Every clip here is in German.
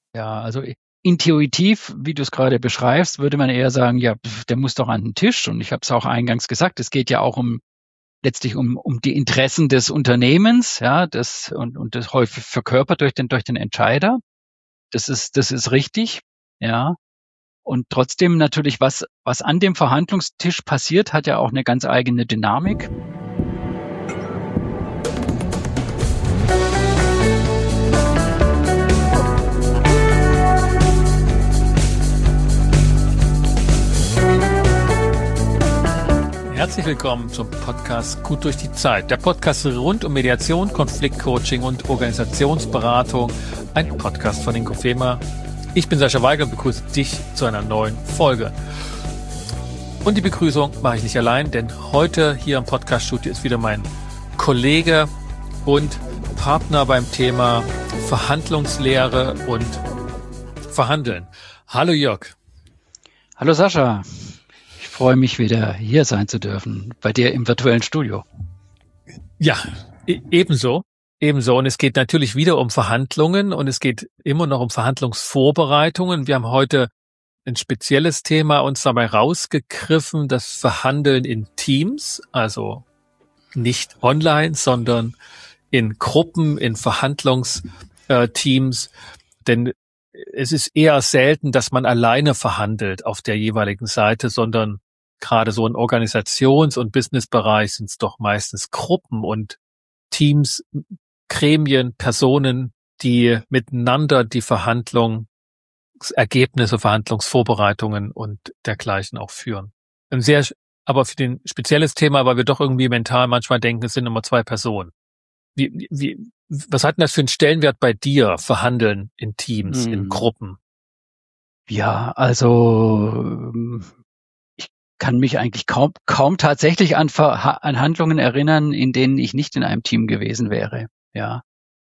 Ja, also intuitiv, wie du es gerade beschreibst, würde man eher sagen, ja, der muss doch an den Tisch. Und ich habe es auch eingangs gesagt, es geht ja auch letztlich um die Interessen des Unternehmens, ja, und das häufig verkörpert durch den Entscheider. Das ist richtig, ja. Und trotzdem natürlich, was an dem Verhandlungstisch passiert, hat ja auch eine ganz eigene Dynamik. Herzlich willkommen zum Podcast Gut durch die Zeit. Der Podcast rund um Mediation, Konfliktcoaching und Organisationsberatung. Ein Podcast von Ingo Fehmer. Ich bin Sascha Weigel und begrüße dich zu einer neuen Folge. Und die Begrüßung mache ich nicht allein, denn heute hier im Podcast-Studio ist wieder mein Kollege und Partner beim Thema Verhandlungslehre und Verhandeln. Hallo Jörg. Hallo Sascha. Ich freue mich wieder hier sein zu dürfen, bei dir im virtuellen Studio. Ja, ebenso. Und es geht natürlich wieder um Verhandlungen und es geht immer noch um Verhandlungsvorbereitungen. Wir haben heute ein spezielles Thema uns dabei rausgegriffen, das Verhandeln in Teams, also nicht online, sondern in Gruppen, in Verhandlungsteams. Denn es ist eher selten, dass man alleine verhandelt auf der jeweiligen Seite, sondern gerade so im Organisations- und Businessbereich sind es doch meistens Gruppen und Teams, Gremien, Personen, die miteinander die Verhandlungsergebnisse, Verhandlungsvorbereitungen und dergleichen auch führen. Aber für den spezielles Thema, weil wir doch irgendwie mental manchmal denken, es sind immer zwei Personen. Was hat denn das für einen Stellenwert bei dir, Verhandeln in Teams, in Gruppen? Ja, also ich kann mich eigentlich kaum tatsächlich an Handlungen erinnern, in denen ich nicht in einem Team gewesen wäre. Ja,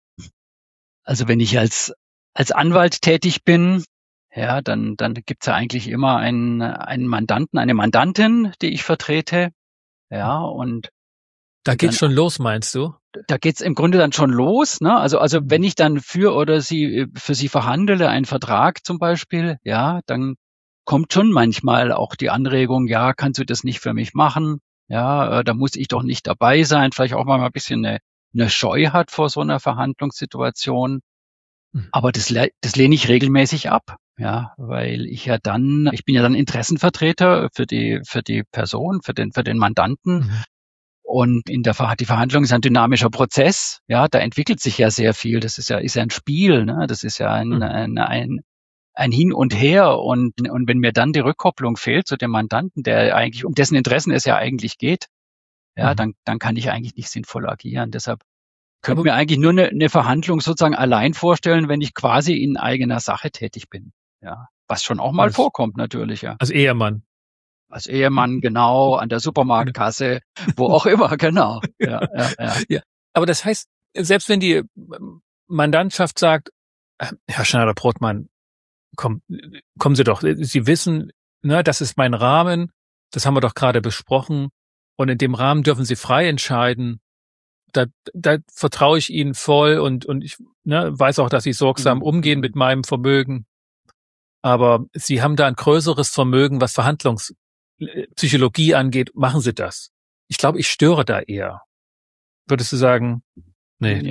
also wenn ich als Anwalt tätig bin, ja, dann gibt's ja eigentlich immer einen Mandanten, eine Mandantin, die ich vertrete. Ja, und da geht's schon los, meinst du? Da geht's im Grunde dann schon los, ne? Also wenn ich dann für sie verhandele, einen Vertrag zum Beispiel, ja, dann kommt schon manchmal auch die Anregung, ja, kannst du das nicht für mich machen? Ja, da muss ich doch nicht dabei sein. Vielleicht auch mal ein bisschen eine Scheu hat vor so einer Verhandlungssituation. Aber das lehne ich regelmäßig ab, ja, weil ich bin ja dann Interessenvertreter für die Person, für den Mandanten. Und die Verhandlung ist ein dynamischer Prozess, ja, da entwickelt sich ja sehr viel. Das ist ja ein Spiel, ne? Das ist ja ein Hin und Her. Und wenn mir dann die Rückkopplung fehlt zu dem Mandanten, der eigentlich, um dessen Interessen es ja eigentlich geht, ja, dann kann ich eigentlich nicht sinnvoll agieren. Deshalb könnte mir eigentlich nur eine Verhandlung sozusagen allein vorstellen, wenn ich quasi in eigener Sache tätig bin. Ja, was schon auch mal vorkommt natürlich, ja. Als Ehemann. Als Ehemann, genau, an der Supermarktkasse, wo auch immer, genau. Ja. Aber das heißt, selbst wenn die Mandantschaft sagt, Herr Schneider-Brotmann, kommen Sie doch, Sie wissen, ne, das ist mein Rahmen, das haben wir doch gerade besprochen, und in dem Rahmen dürfen Sie frei entscheiden. Da vertraue ich Ihnen voll und ich weiß auch, dass Sie sorgsam umgehen mit meinem Vermögen. Aber Sie haben da ein größeres Vermögen, was Verhandlungspsychologie angeht. Machen Sie das. Ich glaube, ich störe da eher. Würdest du sagen, nee?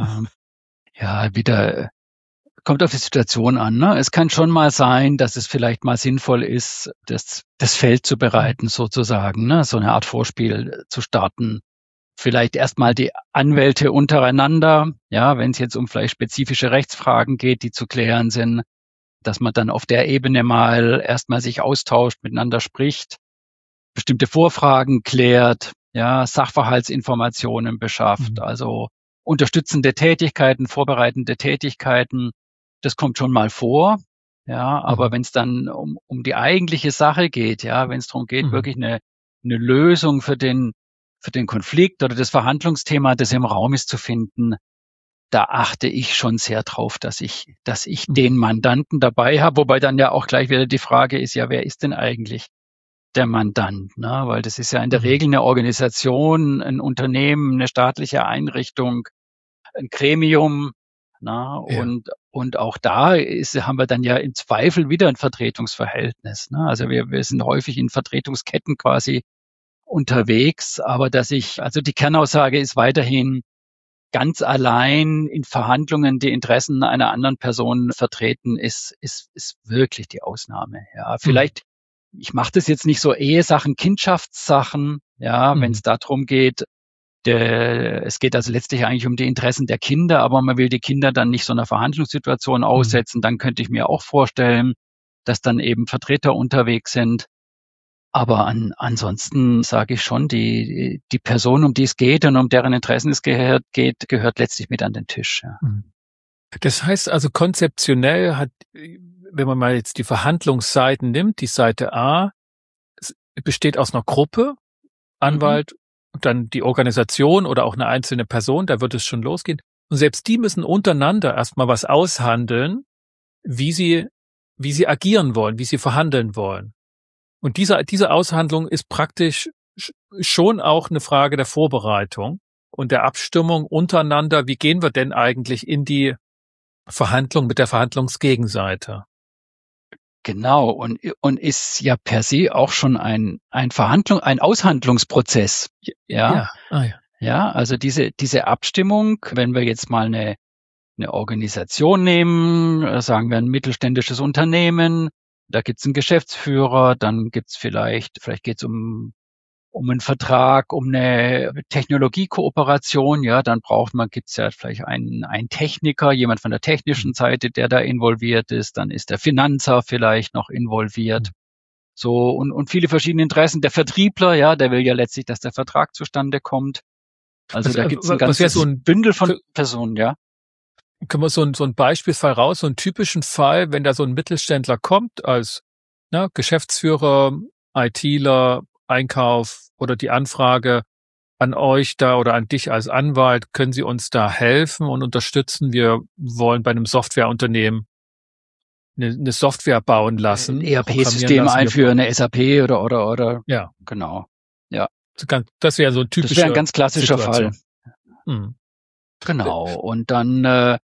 Ja, wieder kommt auf die Situation an, ne? Es kann schon mal sein, dass es vielleicht mal sinnvoll ist, das Feld zu bereiten, sozusagen, ne? So eine Art Vorspiel zu starten. Vielleicht erstmal die Anwälte untereinander, ja, wenn es jetzt um vielleicht spezifische Rechtsfragen geht, die zu klären sind, dass man dann auf der Ebene mal erstmal sich austauscht, miteinander spricht, bestimmte Vorfragen klärt, ja, Sachverhaltsinformationen beschafft, also unterstützende Tätigkeiten, vorbereitende Tätigkeiten, das kommt schon mal vor, ja, aber wenn es dann um die eigentliche Sache geht, ja, wenn es darum geht, wirklich eine Lösung für den Konflikt oder das Verhandlungsthema, das im Raum ist, zu finden, da achte ich schon sehr drauf, dass ich den Mandanten dabei habe, wobei dann ja auch gleich wieder die Frage ist, ja, wer ist denn eigentlich der Mandant, ne? Weil das ist ja in der Regel eine Organisation, ein Unternehmen, eine staatliche Einrichtung, ein Gremium, Na, Ja. und auch da haben wir dann ja im Zweifel wieder ein Vertretungsverhältnis. Ne? Also wir sind häufig in Vertretungsketten quasi unterwegs, aber also die Kernaussage ist weiterhin, ganz allein in Verhandlungen die Interessen einer anderen Person vertreten, ist wirklich die Ausnahme. Ja, vielleicht, ich mache das jetzt nicht so Ehesachen, Kindschaftssachen, ja, wenn es darum geht, es geht also letztlich eigentlich um die Interessen der Kinder, aber man will die Kinder dann nicht so einer Verhandlungssituation aussetzen. Dann könnte ich mir auch vorstellen, dass dann eben Vertreter unterwegs sind. Aber ansonsten sage ich schon, die Person, um die es geht und um deren Interessen es gehört letztlich mit an den Tisch. Ja. Das heißt also konzeptionell wenn man mal jetzt die Verhandlungsseiten nimmt, die Seite A besteht aus einer Gruppe, Anwalt, und dann die Organisation oder auch eine einzelne Person, da wird es schon losgehen. Und selbst die müssen untereinander erstmal was aushandeln, wie sie agieren wollen, wie sie verhandeln wollen. Und diese Aushandlung ist praktisch schon auch eine Frage der Vorbereitung und der Abstimmung untereinander. Wie gehen wir denn eigentlich in die Verhandlung mit der Verhandlungsgegenseite? Genau. Und ist ja per se auch schon ein Aushandlungsprozess. Ja. Ja, also diese Abstimmung, wenn wir jetzt mal eine Organisation nehmen, sagen wir ein mittelständisches Unternehmen, da gibt's einen Geschäftsführer, dann gibt's vielleicht geht's um einen Vertrag, um eine Technologiekooperation, ja, dann gibt's ja vielleicht einen Techniker, jemand von der technischen Seite, der da involviert ist, dann ist der Finanzer vielleicht noch involviert. So, und viele verschiedene Interessen. Der Vertriebler, ja, der will ja letztlich, dass der Vertrag zustande kommt. Also da gibt's ein ganzes Bündel von Personen, ja. Können wir so ein Beispielsfall raus, so einen typischen Fall, wenn da so ein Mittelständler kommt als Geschäftsführer, ITler, Einkauf oder die Anfrage an euch da oder an dich als Anwalt, können Sie uns da helfen und unterstützen? Wir wollen bei einem Softwareunternehmen eine Software bauen lassen. Ein ERP-System einführen, eine SAP oder. Ja. Genau. Ja. Das wäre so ein typischer. Das wäre ein ganz klassischer Situation. Fall. Genau. Und dann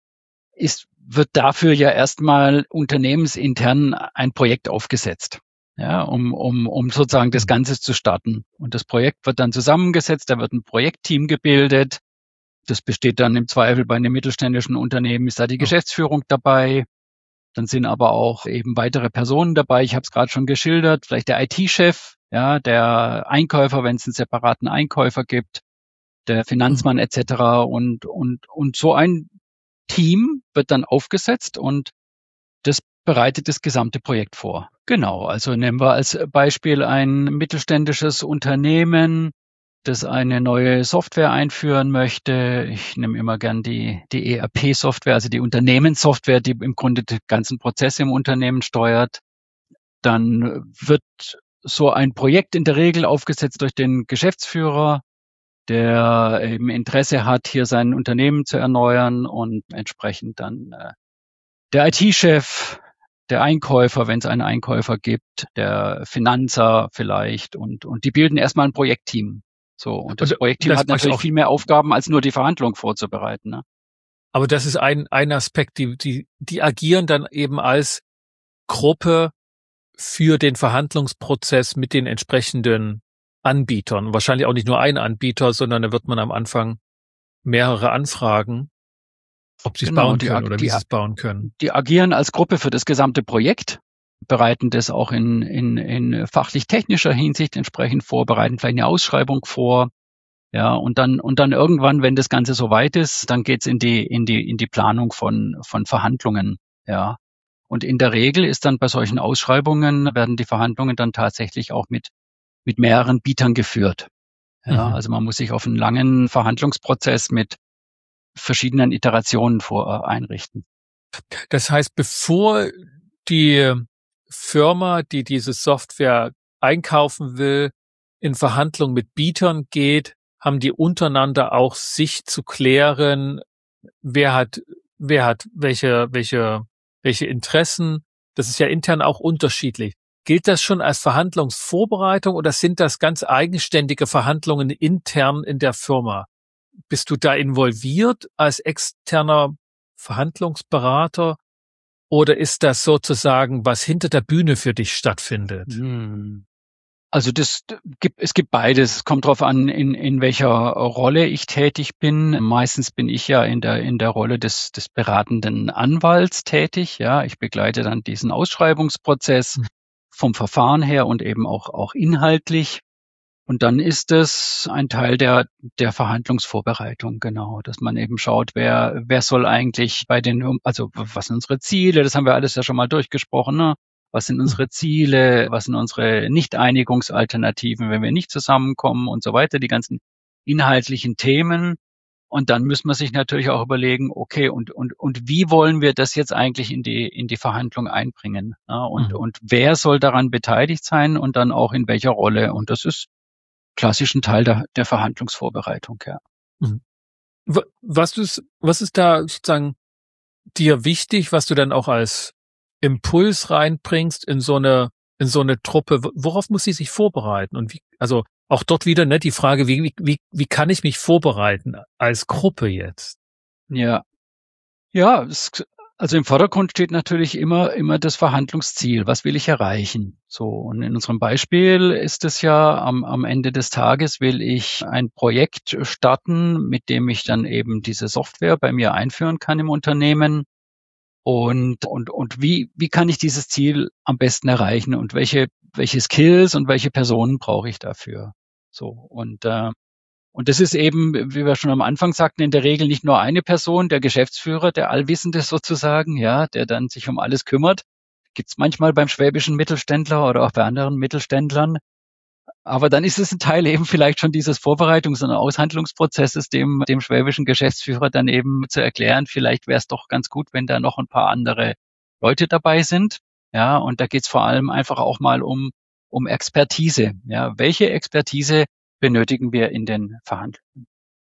wird dafür ja erstmal unternehmensintern ein Projekt aufgesetzt. Ja, um sozusagen das Ganze zu starten. Und das Projekt wird dann zusammengesetzt, da wird ein Projektteam gebildet. Das besteht dann im Zweifel bei einem mittelständischen Unternehmen, ist da die Geschäftsführung dabei. Dann sind aber auch eben weitere Personen dabei. Ich habe es gerade schon geschildert, vielleicht der IT-Chef, ja, der Einkäufer, wenn es einen separaten Einkäufer gibt, der Finanzmann etc. Und so ein Team wird dann aufgesetzt und das bereitet das gesamte Projekt vor. Genau, also nehmen wir als Beispiel ein mittelständisches Unternehmen, das eine neue Software einführen möchte. Ich nehme immer gern die ERP-Software, also die Unternehmenssoftware, die im Grunde den ganzen Prozess im Unternehmen steuert. Dann wird so ein Projekt in der Regel aufgesetzt durch den Geschäftsführer, der eben Interesse hat, hier sein Unternehmen zu erneuern und entsprechend dann der IT-Chef, der Einkäufer, wenn es einen Einkäufer gibt, der Finanzer vielleicht und die bilden erstmal ein Projektteam. So, und das Projektteam hat natürlich viel mehr Aufgaben, als nur die Verhandlung vorzubereiten. Ne? Aber das ist ein Aspekt, die agieren dann eben als Gruppe für den Verhandlungsprozess mit den entsprechenden Anbietern. Wahrscheinlich auch nicht nur ein Anbieter, sondern da wird man am Anfang mehrere anfragen, ob sie es bauen können oder wie sie es bauen können. Die agieren als Gruppe für das gesamte Projekt, bereiten das auch in fachlich-technischer Hinsicht entsprechend vor, bereiten vielleicht eine Ausschreibung vor. Ja, und dann irgendwann, wenn das Ganze soweit ist, dann geht's in die Planung von Verhandlungen. Ja. Und in der Regel ist dann bei solchen Ausschreibungen, werden die Verhandlungen dann tatsächlich auch mit mehreren Bietern geführt. Ja, also man muss sich auf einen langen Verhandlungsprozess mit verschiedenen Iterationen einrichten. Das heißt, bevor die Firma, die diese Software einkaufen will, in Verhandlung mit Bietern geht, haben die untereinander auch sich zu klären, wer hat welche Interessen. Das ist ja intern auch unterschiedlich. Gilt das schon als Verhandlungsvorbereitung oder sind das ganz eigenständige Verhandlungen intern in der Firma? Bist du da involviert als externer Verhandlungsberater oder ist das sozusagen, was hinter der Bühne für dich stattfindet? Also es gibt beides. Es kommt darauf an, in welcher Rolle ich tätig bin. Meistens bin ich ja in der Rolle des beratenden Anwalts tätig. Ja, ich begleite dann diesen Ausschreibungsprozess vom Verfahren her und eben auch inhaltlich. Und dann ist es ein Teil der Verhandlungsvorbereitung, genau, dass man eben schaut, wer soll eigentlich also was sind unsere Ziele? Das haben wir alles ja schon mal durchgesprochen, ne? Was sind unsere Ziele? Was sind unsere Nicht-Einigungsalternativen, wenn wir nicht zusammenkommen und so weiter, die ganzen inhaltlichen Themen. Und dann muss man sich natürlich auch überlegen, okay, und wie wollen wir das jetzt eigentlich in die Verhandlung einbringen? Ja, und wer soll daran beteiligt sein und dann auch in welcher Rolle? Und das ist klassischen Teil der Verhandlungsvorbereitung, ja. Was ist da sozusagen dir wichtig, was du dann auch als Impuls reinbringst in so eine Truppe? Worauf muss sie sich vorbereiten? Und also auch dort wieder, ne, die Frage, wie kann ich mich vorbereiten als Gruppe jetzt? Ja. Ja, also im Vordergrund steht natürlich immer das Verhandlungsziel. Was will ich erreichen? So. Und in unserem Beispiel ist es ja am Ende des Tages will ich ein Projekt starten, mit dem ich dann eben diese Software bei mir einführen kann im Unternehmen. Und wie kann ich dieses Ziel am besten erreichen und welche Skills und welche Personen brauche ich dafür? So. Und das ist eben, wie wir schon am Anfang sagten, in der Regel nicht nur eine Person, der Geschäftsführer, der Allwissende sozusagen, ja, der dann sich um alles kümmert. Gibt's manchmal beim schwäbischen Mittelständler oder auch bei anderen Mittelständlern. Aber dann ist es ein Teil eben vielleicht schon dieses Vorbereitungs- und Aushandlungsprozesses, dem schwäbischen Geschäftsführer dann eben zu erklären, vielleicht wäre es doch ganz gut, wenn da noch ein paar andere Leute dabei sind. Ja, und da geht's vor allem einfach auch mal um Expertise. Ja, welche Expertise benötigen wir in den Verhandlungen?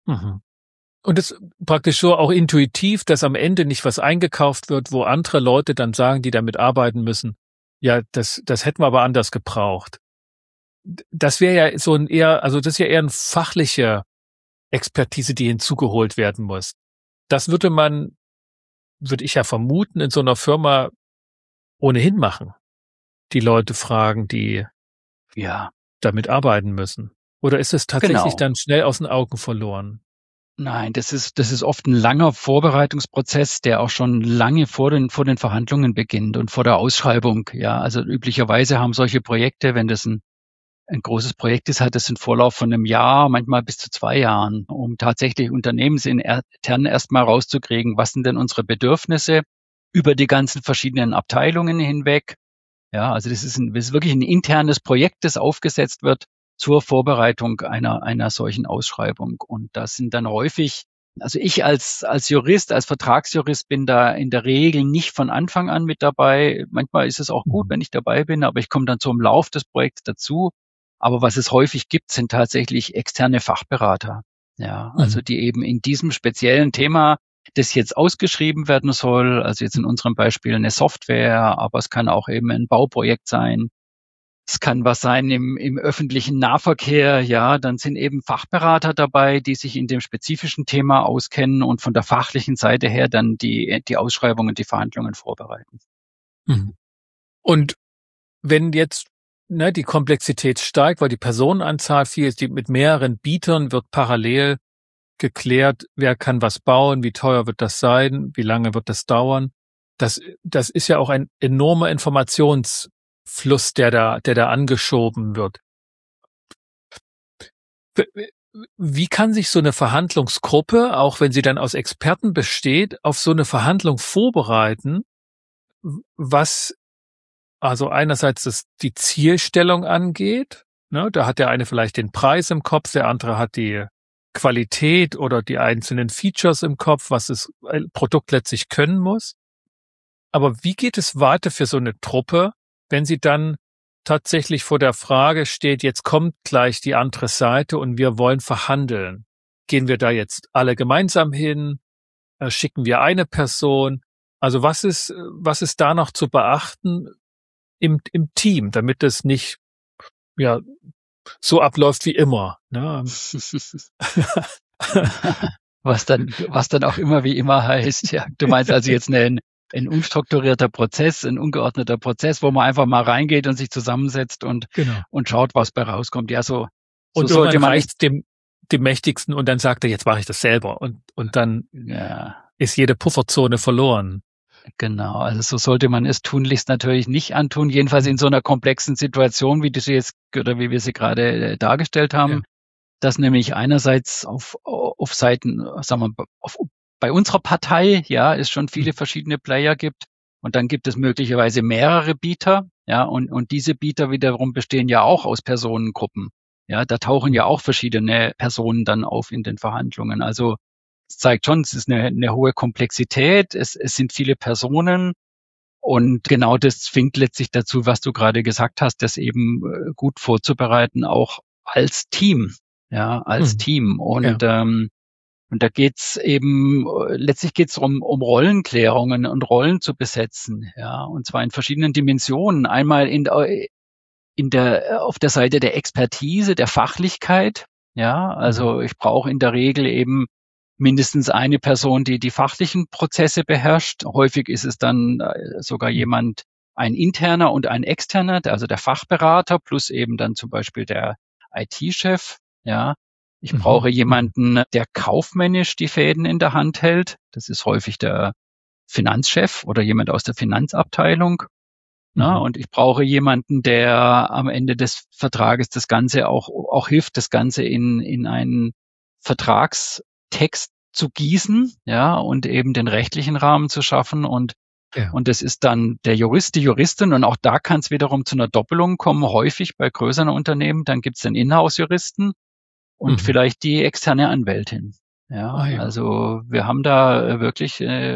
Und es praktisch so auch intuitiv, dass am Ende nicht was eingekauft wird, wo andere Leute dann sagen, die damit arbeiten müssen, ja, das hätten wir aber anders gebraucht. Das wäre ja das ist ja eher eine fachliche Expertise, die hinzugeholt werden muss. Das würde ich ja vermuten, in so einer Firma ohnehin machen. Die Leute fragen, die damit arbeiten müssen. Oder ist es tatsächlich dann schnell aus den Augen verloren? Nein, das ist oft ein langer Vorbereitungsprozess, der auch schon lange vor den Verhandlungen beginnt und vor der Ausschreibung. Ja, also üblicherweise haben solche Projekte, wenn das ein großes Projekt ist, hat es einen Vorlauf von einem Jahr, manchmal bis zu 2 Jahren, um tatsächlich unternehmensintern erstmal rauszukriegen, was sind denn unsere Bedürfnisse über die ganzen verschiedenen Abteilungen hinweg. Ja, also das ist wirklich ein internes Projekt, das aufgesetzt wird zur Vorbereitung einer solchen Ausschreibung. Und das sind dann häufig, also ich als Jurist, als Vertragsjurist bin da in der Regel nicht von Anfang an mit dabei. Manchmal ist es auch gut, wenn ich dabei bin, aber ich komme dann so im Lauf des Projekts dazu. Aber was es häufig gibt, sind tatsächlich externe Fachberater. Ja, also die eben in diesem speziellen Thema, das jetzt ausgeschrieben werden soll, also jetzt in unserem Beispiel eine Software, aber es kann auch eben ein Bauprojekt sein. Es kann was sein im öffentlichen Nahverkehr, ja, dann sind eben Fachberater dabei, die sich in dem spezifischen Thema auskennen und von der fachlichen Seite her dann die Ausschreibungen, die Verhandlungen vorbereiten. Und wenn jetzt die Komplexität steigt, weil die Personenanzahl viel ist, mit mehreren Bietern wird parallel geklärt, wer kann was bauen, wie teuer wird das sein, wie lange wird das dauern. Das ist ja auch ein enormer Informationsfluss, der da angeschoben wird. Wie kann sich so eine Verhandlungsgruppe, auch wenn sie dann aus Experten besteht, auf so eine Verhandlung vorbereiten, was also einerseits die Zielstellung angeht, ne, da hat der eine vielleicht den Preis im Kopf, der andere hat die Qualität oder die einzelnen Features im Kopf, was das Produkt letztlich können muss. Aber wie geht es weiter für so eine Truppe, wenn sie dann tatsächlich vor der Frage steht, jetzt kommt gleich die andere Seite und wir wollen verhandeln? Gehen wir da jetzt alle gemeinsam hin? Schicken wir eine Person? Also was ist da noch zu beachten im Team, damit es nicht so abläuft wie immer? Ne? was dann auch immer wie immer heißt. Ja, du meinst also jetzt ein unstrukturierter Prozess, ein ungeordneter Prozess, wo man einfach mal reingeht und sich zusammensetzt und Genau. schaut, was bei rauskommt. Ja, so Und sollte irgendwann man reicht's dem Mächtigsten und dann sagt er, jetzt mache ich das selber. Und dann ja, ist jede Pufferzone verloren. genau. Also so sollte man es tunlichst natürlich nicht antun, jedenfalls in so einer komplexen Situation, wie du sie jetzt oder wie wir sie gerade dargestellt haben. Ja. Dass nämlich einerseits auf Seiten, sagen wir, bei unserer Partei, ja, es schon viele verschiedene Player gibt. Und dann gibt es möglicherweise mehrere Bieter, ja, und diese Bieter wiederum bestehen ja auch aus Personengruppen. Ja, da tauchen ja auch verschiedene Personen dann auf in den Verhandlungen. Also es zeigt schon, es ist eine hohe Komplexität, es sind viele Personen. Und genau das zwingt letztlich dazu, was du gerade gesagt hast, das eben gut vorzubereiten, auch als Team. Ja, als Team. Und, und da geht's eben, letztlich geht's um Rollenklärungen und Rollen zu besetzen. Ja, und zwar in verschiedenen Dimensionen. Einmal auf der Seite der Expertise, der Fachlichkeit. Ja, also ich brauche in der Regel eben mindestens eine Person, die fachlichen Prozesse beherrscht. Häufig ist es dann sogar jemand, ein interner und ein externer, also der Fachberater plus eben dann zum Beispiel der IT-Chef. Ja, ich brauche jemanden, der kaufmännisch die Fäden in der Hand hält. Das ist häufig der Finanzchef oder jemand aus der Finanzabteilung. Na, und ich brauche jemanden, der am Ende des Vertrages das Ganze auch hilft, das Ganze in einen Vertragstext zu gießen, ja, und eben den rechtlichen Rahmen zu schaffen. Und das ist dann der Jurist, die Juristin. Und auch da kann es wiederum zu einer Doppelung kommen, häufig bei größeren Unternehmen. Dann gibt es den Inhouse-Juristen und vielleicht die externe Anwältin. Ja, also wir haben da wirklich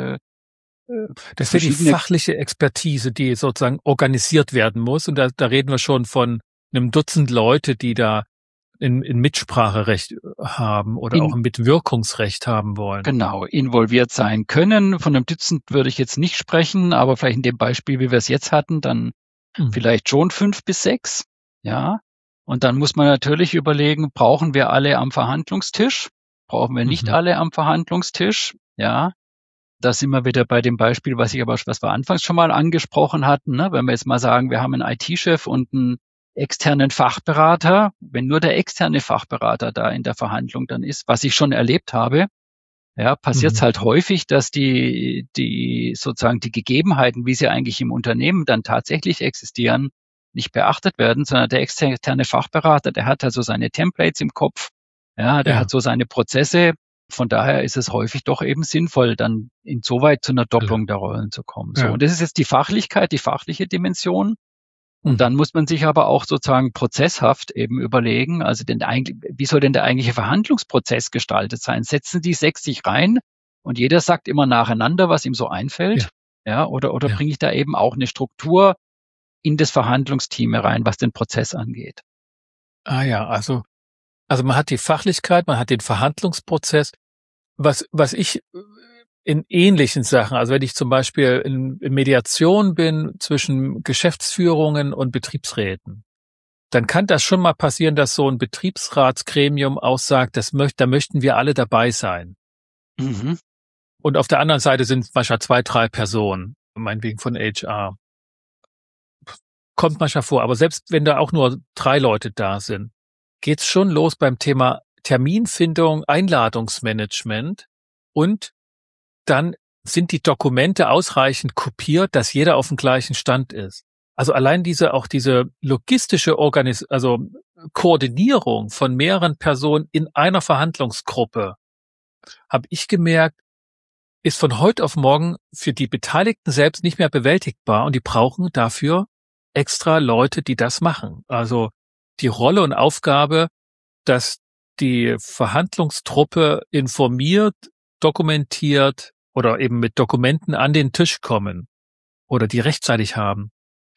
das ist ja die fachliche Expertise, die sozusagen organisiert werden muss. Und da reden wir schon von einem Dutzend Leute, die da in Mitspracherecht haben oder auch ein Mitwirkungsrecht haben wollen. Genau, involviert sein können. Von einem Dutzend würde ich jetzt nicht sprechen, aber vielleicht in dem Beispiel, wie wir es jetzt hatten, dann vielleicht schon 5 bis 6. Ja. Und dann muss man natürlich überlegen, brauchen wir alle am Verhandlungstisch? Brauchen wir nicht alle am Verhandlungstisch? Ja. Da sind wir wieder bei dem Beispiel, was wir anfangs schon mal angesprochen hatten. Ne? Wenn wir jetzt mal sagen, wir haben einen IT-Chef und einen externen Fachberater, wenn nur der externe Fachberater da in der Verhandlung dann ist, was ich schon erlebt habe, ja, passiert es halt häufig, dass die sozusagen die Gegebenheiten, wie sie eigentlich im Unternehmen dann tatsächlich existieren, nicht beachtet werden, sondern der externe Fachberater, der hat also seine Templates im Kopf, ja, der hat so seine Prozesse. Von daher ist es häufig doch eben sinnvoll, dann insoweit zu einer Doppelung der Rollen zu kommen. So, und das ist jetzt die Fachlichkeit, die fachliche Dimension. Und dann muss man sich aber auch sozusagen prozesshaft eben überlegen, also wie soll denn der eigentliche Verhandlungsprozess gestaltet sein? Setzen die 6 sich rein und jeder sagt immer nacheinander, was ihm so einfällt? Ja, oder bringe ich da eben auch eine Struktur in das Verhandlungsteam herein, was den Prozess angeht? Also man hat die Fachlichkeit, man hat den Verhandlungsprozess. Was ich in ähnlichen Sachen, also wenn ich zum Beispiel in Mediation bin zwischen Geschäftsführungen und Betriebsräten, dann kann das schon mal passieren, dass so ein Betriebsratsgremium aussagt, da möchten wir alle dabei sein. Und auf der anderen Seite sind manchmal 2, 3 Personen, meinetwegen von HR. Kommt manchmal vor, aber selbst wenn da auch nur 3 Leute da sind, geht's schon los beim Thema Terminfindung, Einladungsmanagement und dann sind die Dokumente ausreichend kopiert, dass jeder auf dem gleichen Stand ist. Also allein diese logistische Koordinierung von mehreren Personen in einer Verhandlungsgruppe, habe ich gemerkt, ist von heute auf morgen für die Beteiligten selbst nicht mehr bewältigbar und die brauchen dafür extra Leute, die das machen. Also die Rolle und Aufgabe, dass die Verhandlungstruppe informiert, dokumentiert oder eben mit Dokumenten an den Tisch kommen oder die rechtzeitig haben.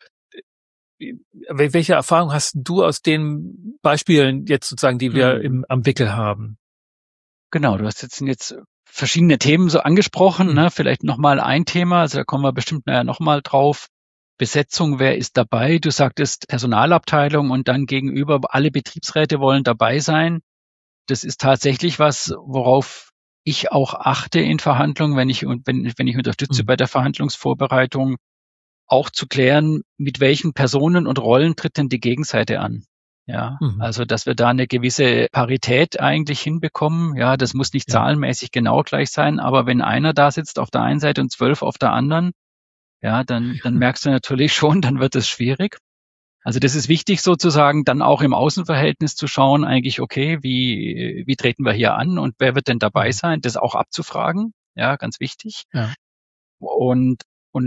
Welche Erfahrung hast du aus den Beispielen jetzt sozusagen, die wir am Wickel haben? Genau, du hast jetzt verschiedene Themen so angesprochen, ne? Vielleicht nochmal ein Thema, also da kommen wir bestimmt nochmal drauf. Besetzung, wer ist dabei? Du sagtest Personalabteilung und dann gegenüber alle Betriebsräte wollen dabei sein. Das ist tatsächlich was, worauf ich auch achte in Verhandlungen, wenn ich unterstütze bei der Verhandlungsvorbereitung, auch zu klären, mit welchen Personen und Rollen tritt denn die Gegenseite an. Ja, also, dass wir da eine gewisse Parität eigentlich hinbekommen. Ja, das muss nicht zahlenmäßig genau gleich sein, aber wenn einer da sitzt auf der einen Seite und 12 auf der anderen, ja, dann merkst du natürlich schon, dann wird es schwierig. Also das ist wichtig sozusagen, dann auch im Außenverhältnis zu schauen, eigentlich, okay, wie treten wir hier an und wer wird denn dabei sein, das auch abzufragen. Ja, ganz wichtig. Ja. Und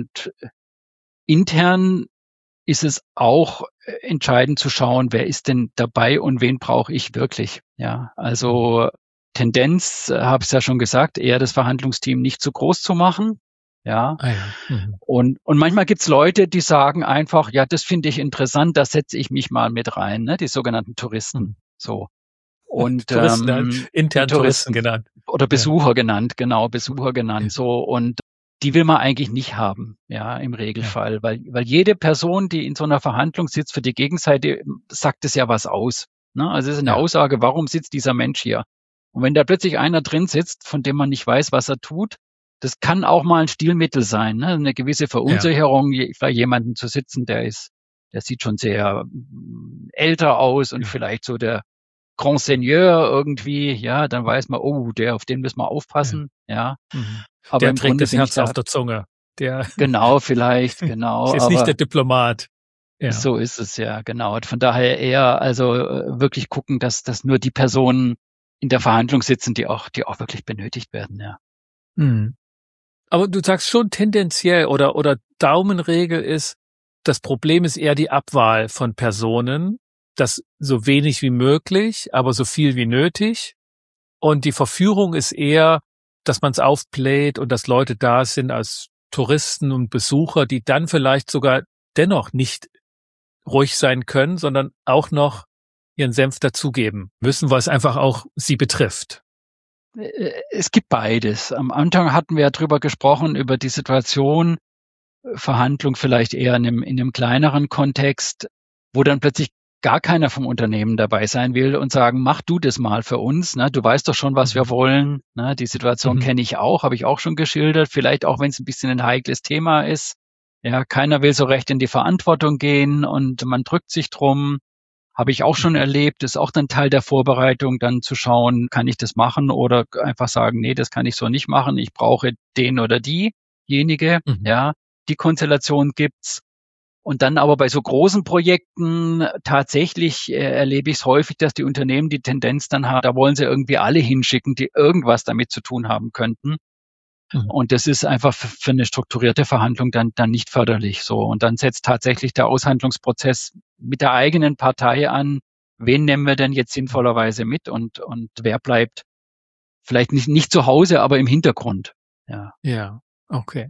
intern ist es auch entscheidend zu schauen, wer ist denn dabei und wen brauche ich wirklich. Ja, also Tendenz, habe ich ja schon gesagt, eher das Verhandlungsteam nicht zu groß zu machen. Ja. Und manchmal gibt's Leute, die sagen einfach, ja, das finde ich interessant, da setze ich mich mal mit rein, ne? Die sogenannten Touristen. So. Und Touristen, intern Touristen genannt. Oder Besucher genannt, genau, Besucher genannt. So. Und die will man eigentlich nicht haben, ja, im Regelfall, weil jede Person, die in so einer Verhandlung sitzt, für die Gegenseite sagt es ja was aus. Ne? Also es ist eine Aussage, warum sitzt dieser Mensch hier? Und wenn da plötzlich einer drin sitzt, von dem man nicht weiß, was er tut, das kann auch mal ein Stilmittel sein, ne? Eine gewisse Verunsicherung, vielleicht jemanden zu sitzen, der sieht schon sehr älter aus und vielleicht so der Grand Seigneur irgendwie, ja, dann weiß man, oh, auf den müssen wir aufpassen, ja. Aber der trägt das Herz auf der Zunge. Genau, vielleicht, genau. Ist nicht der Diplomat. Ja. So ist es ja, genau. Von daher eher, also wirklich gucken, dass nur die Personen in der Verhandlung sitzen, die auch wirklich benötigt werden, ja. Aber du sagst schon tendenziell oder Daumenregel ist, das Problem ist eher die Abwahl von Personen, das so wenig wie möglich, aber so viel wie nötig. Und die Verführung ist eher, dass man es aufbläht und dass Leute da sind als Touristen und Besucher, die dann vielleicht sogar dennoch nicht ruhig sein können, sondern auch noch ihren Senf dazugeben müssen, weil es einfach auch sie betrifft. Es gibt beides. Am Anfang hatten wir ja drüber gesprochen, über die Situation, Verhandlung vielleicht eher in einem kleineren Kontext, wo dann plötzlich gar keiner vom Unternehmen dabei sein will und sagen, mach du das mal für uns. Ne? Du weißt doch schon, was wir wollen. Ne? Die Situation kenne ich auch, habe ich auch schon geschildert. Vielleicht auch, wenn es ein bisschen ein heikles Thema ist. Ja, keiner will so recht in die Verantwortung gehen und man drückt sich drum. Habe ich auch schon erlebt, ist auch dann Teil der Vorbereitung, dann zu schauen, kann ich das machen oder einfach sagen, nee, das kann ich so nicht machen. Ich brauche den oder diejenige. Ja, die Konstellation gibt's. Und dann aber bei so großen Projekten tatsächlich erlebe ich es häufig, dass die Unternehmen die Tendenz dann haben, da wollen sie irgendwie alle hinschicken, die irgendwas damit zu tun haben könnten. Und das ist einfach für eine strukturierte Verhandlung dann nicht förderlich. So. Und dann setzt tatsächlich der Aushandlungsprozess mit der eigenen Partei an. Wen nehmen wir denn jetzt sinnvollerweise mit und wer bleibt vielleicht nicht zu Hause, aber im Hintergrund? Ja, okay.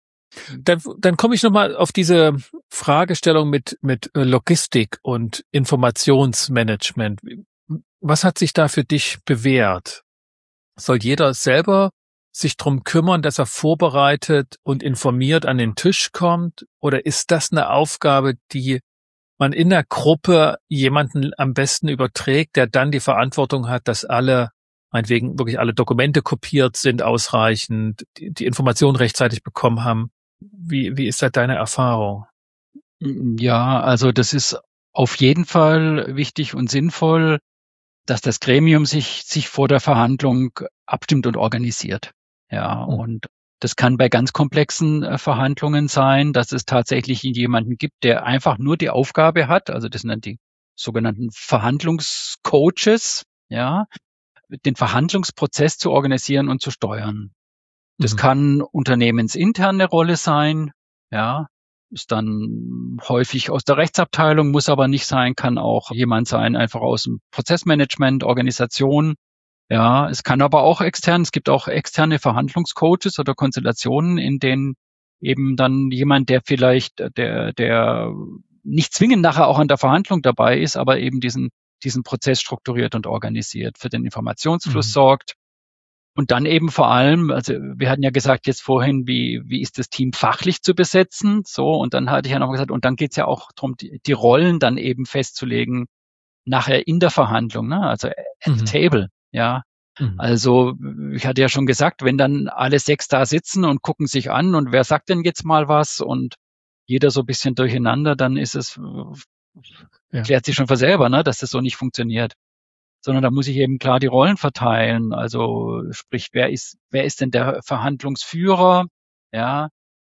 Dann komme ich nochmal auf diese Fragestellung mit Logistik und Informationsmanagement. Was hat sich da für dich bewährt? Soll jeder selber sich drum kümmern, dass er vorbereitet und informiert an den Tisch kommt? Oder ist das eine Aufgabe, die man in der Gruppe jemanden am besten überträgt, der dann die Verantwortung hat, dass meinetwegen wirklich alle Dokumente kopiert sind, ausreichend, die Informationen rechtzeitig bekommen haben? Wie ist da deine Erfahrung? Ja, also das ist auf jeden Fall wichtig und sinnvoll, dass das Gremium sich vor der Verhandlung abstimmt und organisiert. Ja, und das kann bei ganz komplexen Verhandlungen sein, dass es tatsächlich jemanden gibt, der einfach nur die Aufgabe hat, also das sind dann die sogenannten Verhandlungscoaches, ja, den Verhandlungsprozess zu organisieren und zu steuern. Das kann unternehmensinterne Rolle sein, ja, ist dann häufig aus der Rechtsabteilung, muss aber nicht sein, kann auch jemand sein, einfach aus dem Prozessmanagement, Organisation. Ja, es kann aber auch es gibt auch externe Verhandlungscoaches oder Konstellationen, in denen eben dann jemand, der vielleicht, der nicht zwingend nachher auch an der Verhandlung dabei ist, aber eben diesen Prozess strukturiert und organisiert, für den Informationsfluss sorgt. Und dann eben vor allem, also wir hatten ja gesagt jetzt vorhin, wie ist das Team fachlich zu besetzen, so, und dann hatte ich ja noch gesagt, und dann geht's ja auch darum, die Rollen dann eben festzulegen, nachher in der Verhandlung, ne, also at the table, ja. Mhm. Also ich hatte ja schon gesagt, wenn dann alle 6 da sitzen und gucken sich an und wer sagt denn jetzt mal was und jeder so ein bisschen durcheinander, dann ist es, Ja. erklärt sich schon von selber, ne, dass das so nicht funktioniert. Sondern da muss ich eben klar die Rollen verteilen. Also sprich, wer ist denn der Verhandlungsführer? Ja,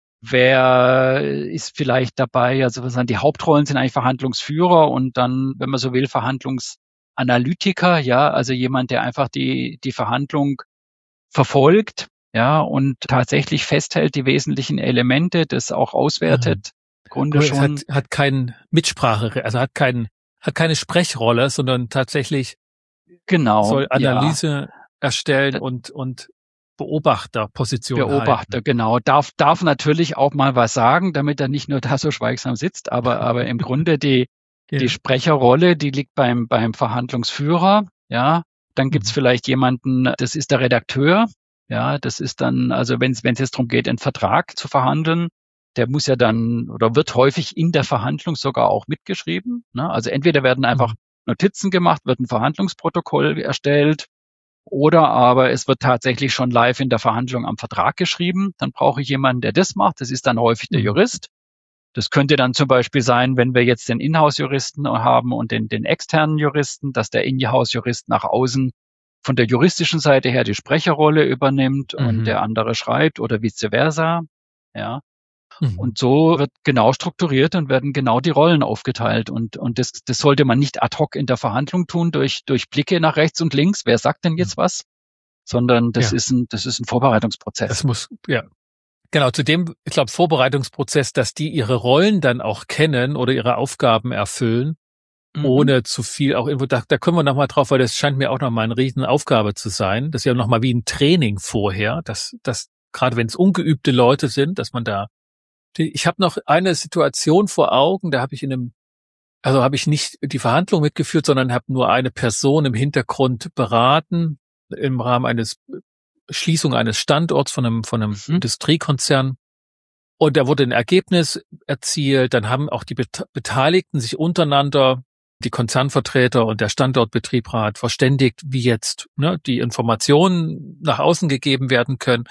wer ist vielleicht dabei? Also was sind die Hauptrollen sind eigentlich Verhandlungsführer und dann, wenn man so will, Verhandlungsanalytiker, ja, also jemand, der einfach die Verhandlung verfolgt, ja, und tatsächlich festhält die wesentlichen Elemente, das auch Ah. auswertet, im Grunde Aber es schon. hat kein Mitsprache, also hat keine Sprechrolle, sondern tatsächlich Genau, soll ja. Analyse erstellen und Beobachterposition Beobachter, halten. genau. Darf natürlich auch mal was sagen, damit er nicht nur da so schweigsam sitzt, aber im Grunde die Ja. Sprecherrolle, die liegt beim Verhandlungsführer, ja. Dann gibt's Mhm. vielleicht jemanden, das ist der Redakteur, ja. Das ist dann, also wenn's jetzt darum geht, einen Vertrag zu verhandeln, der muss ja dann oder wird häufig in der Verhandlung sogar auch mitgeschrieben, ne? Also entweder werden einfach Mhm. Notizen gemacht, wird ein Verhandlungsprotokoll erstellt, oder aber es wird tatsächlich schon live in der Verhandlung am Vertrag geschrieben. Dann brauche ich jemanden, der das macht. Das ist dann häufig der Mhm. Jurist. Das könnte dann zum Beispiel sein, wenn wir jetzt den Inhouse-Juristen haben und den externen Juristen, dass der Inhouse-Jurist nach außen von der juristischen Seite her die Sprecherrolle übernimmt und Mhm. der andere schreibt oder vice versa. Ja. Mhm. Und so wird genau strukturiert und werden genau die Rollen aufgeteilt. Und das sollte man nicht ad hoc in der Verhandlung tun durch Blicke nach rechts und links. Wer sagt denn Mhm. jetzt was? Sondern Ja, das ist ein Vorbereitungsprozess. das muss, ja. Genau, zu dem, ich glaube, Vorbereitungsprozess, dass die ihre Rollen dann auch kennen oder ihre Aufgaben erfüllen, Mhm. ohne zu viel auch irgendwo, da können wir nochmal drauf, weil das scheint mir auch nochmal eine riesen Aufgabe zu sein. Das ist ja nochmal wie ein Training vorher, dass gerade wenn es ungeübte Leute sind, dass man da, ich habe noch eine Situation vor Augen, da habe ich also habe ich nicht die Verhandlung mitgeführt, sondern habe nur eine Person im Hintergrund beraten im Rahmen eines Schließung eines Standorts von einem Mhm. Industriekonzern. Und da wurde ein Ergebnis erzielt. Dann haben auch die Beteiligten sich untereinander, die Konzernvertreter und der Standortbetriebsrat verständigt, wie jetzt die Informationen nach außen gegeben werden können.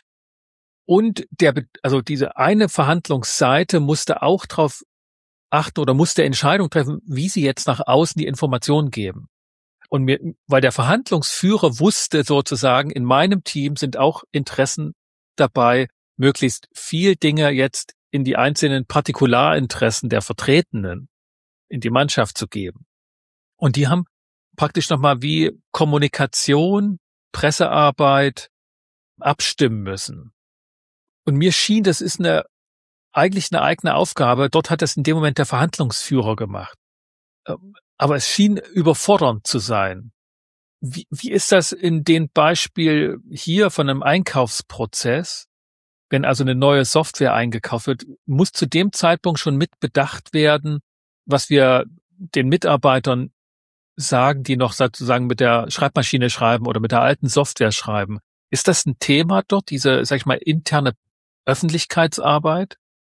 Und also diese eine Verhandlungsseite musste auch darauf achten oder musste Entscheidung treffen, wie sie jetzt nach außen die Informationen geben. Und weil der Verhandlungsführer wusste sozusagen, in meinem Team sind auch Interessen dabei, möglichst viel Dinge jetzt in die einzelnen Partikularinteressen der Vertretenen in die Mannschaft zu geben. Und die haben praktisch nochmal wie Kommunikation, Pressearbeit abstimmen müssen. Und mir schien, das ist eigentlich eine eigene Aufgabe. Dort hat das in dem Moment der Verhandlungsführer gemacht. Aber es schien überfordernd zu sein. Wie ist das in dem Beispiel hier von einem Einkaufsprozess? Wenn also eine neue Software eingekauft wird, muss zu dem Zeitpunkt schon mit bedacht werden, was wir den Mitarbeitern sagen, die noch sozusagen mit der Schreibmaschine schreiben oder mit der alten Software schreiben. Ist das ein Thema dort, diese, sag ich mal, interne Öffentlichkeitsarbeit?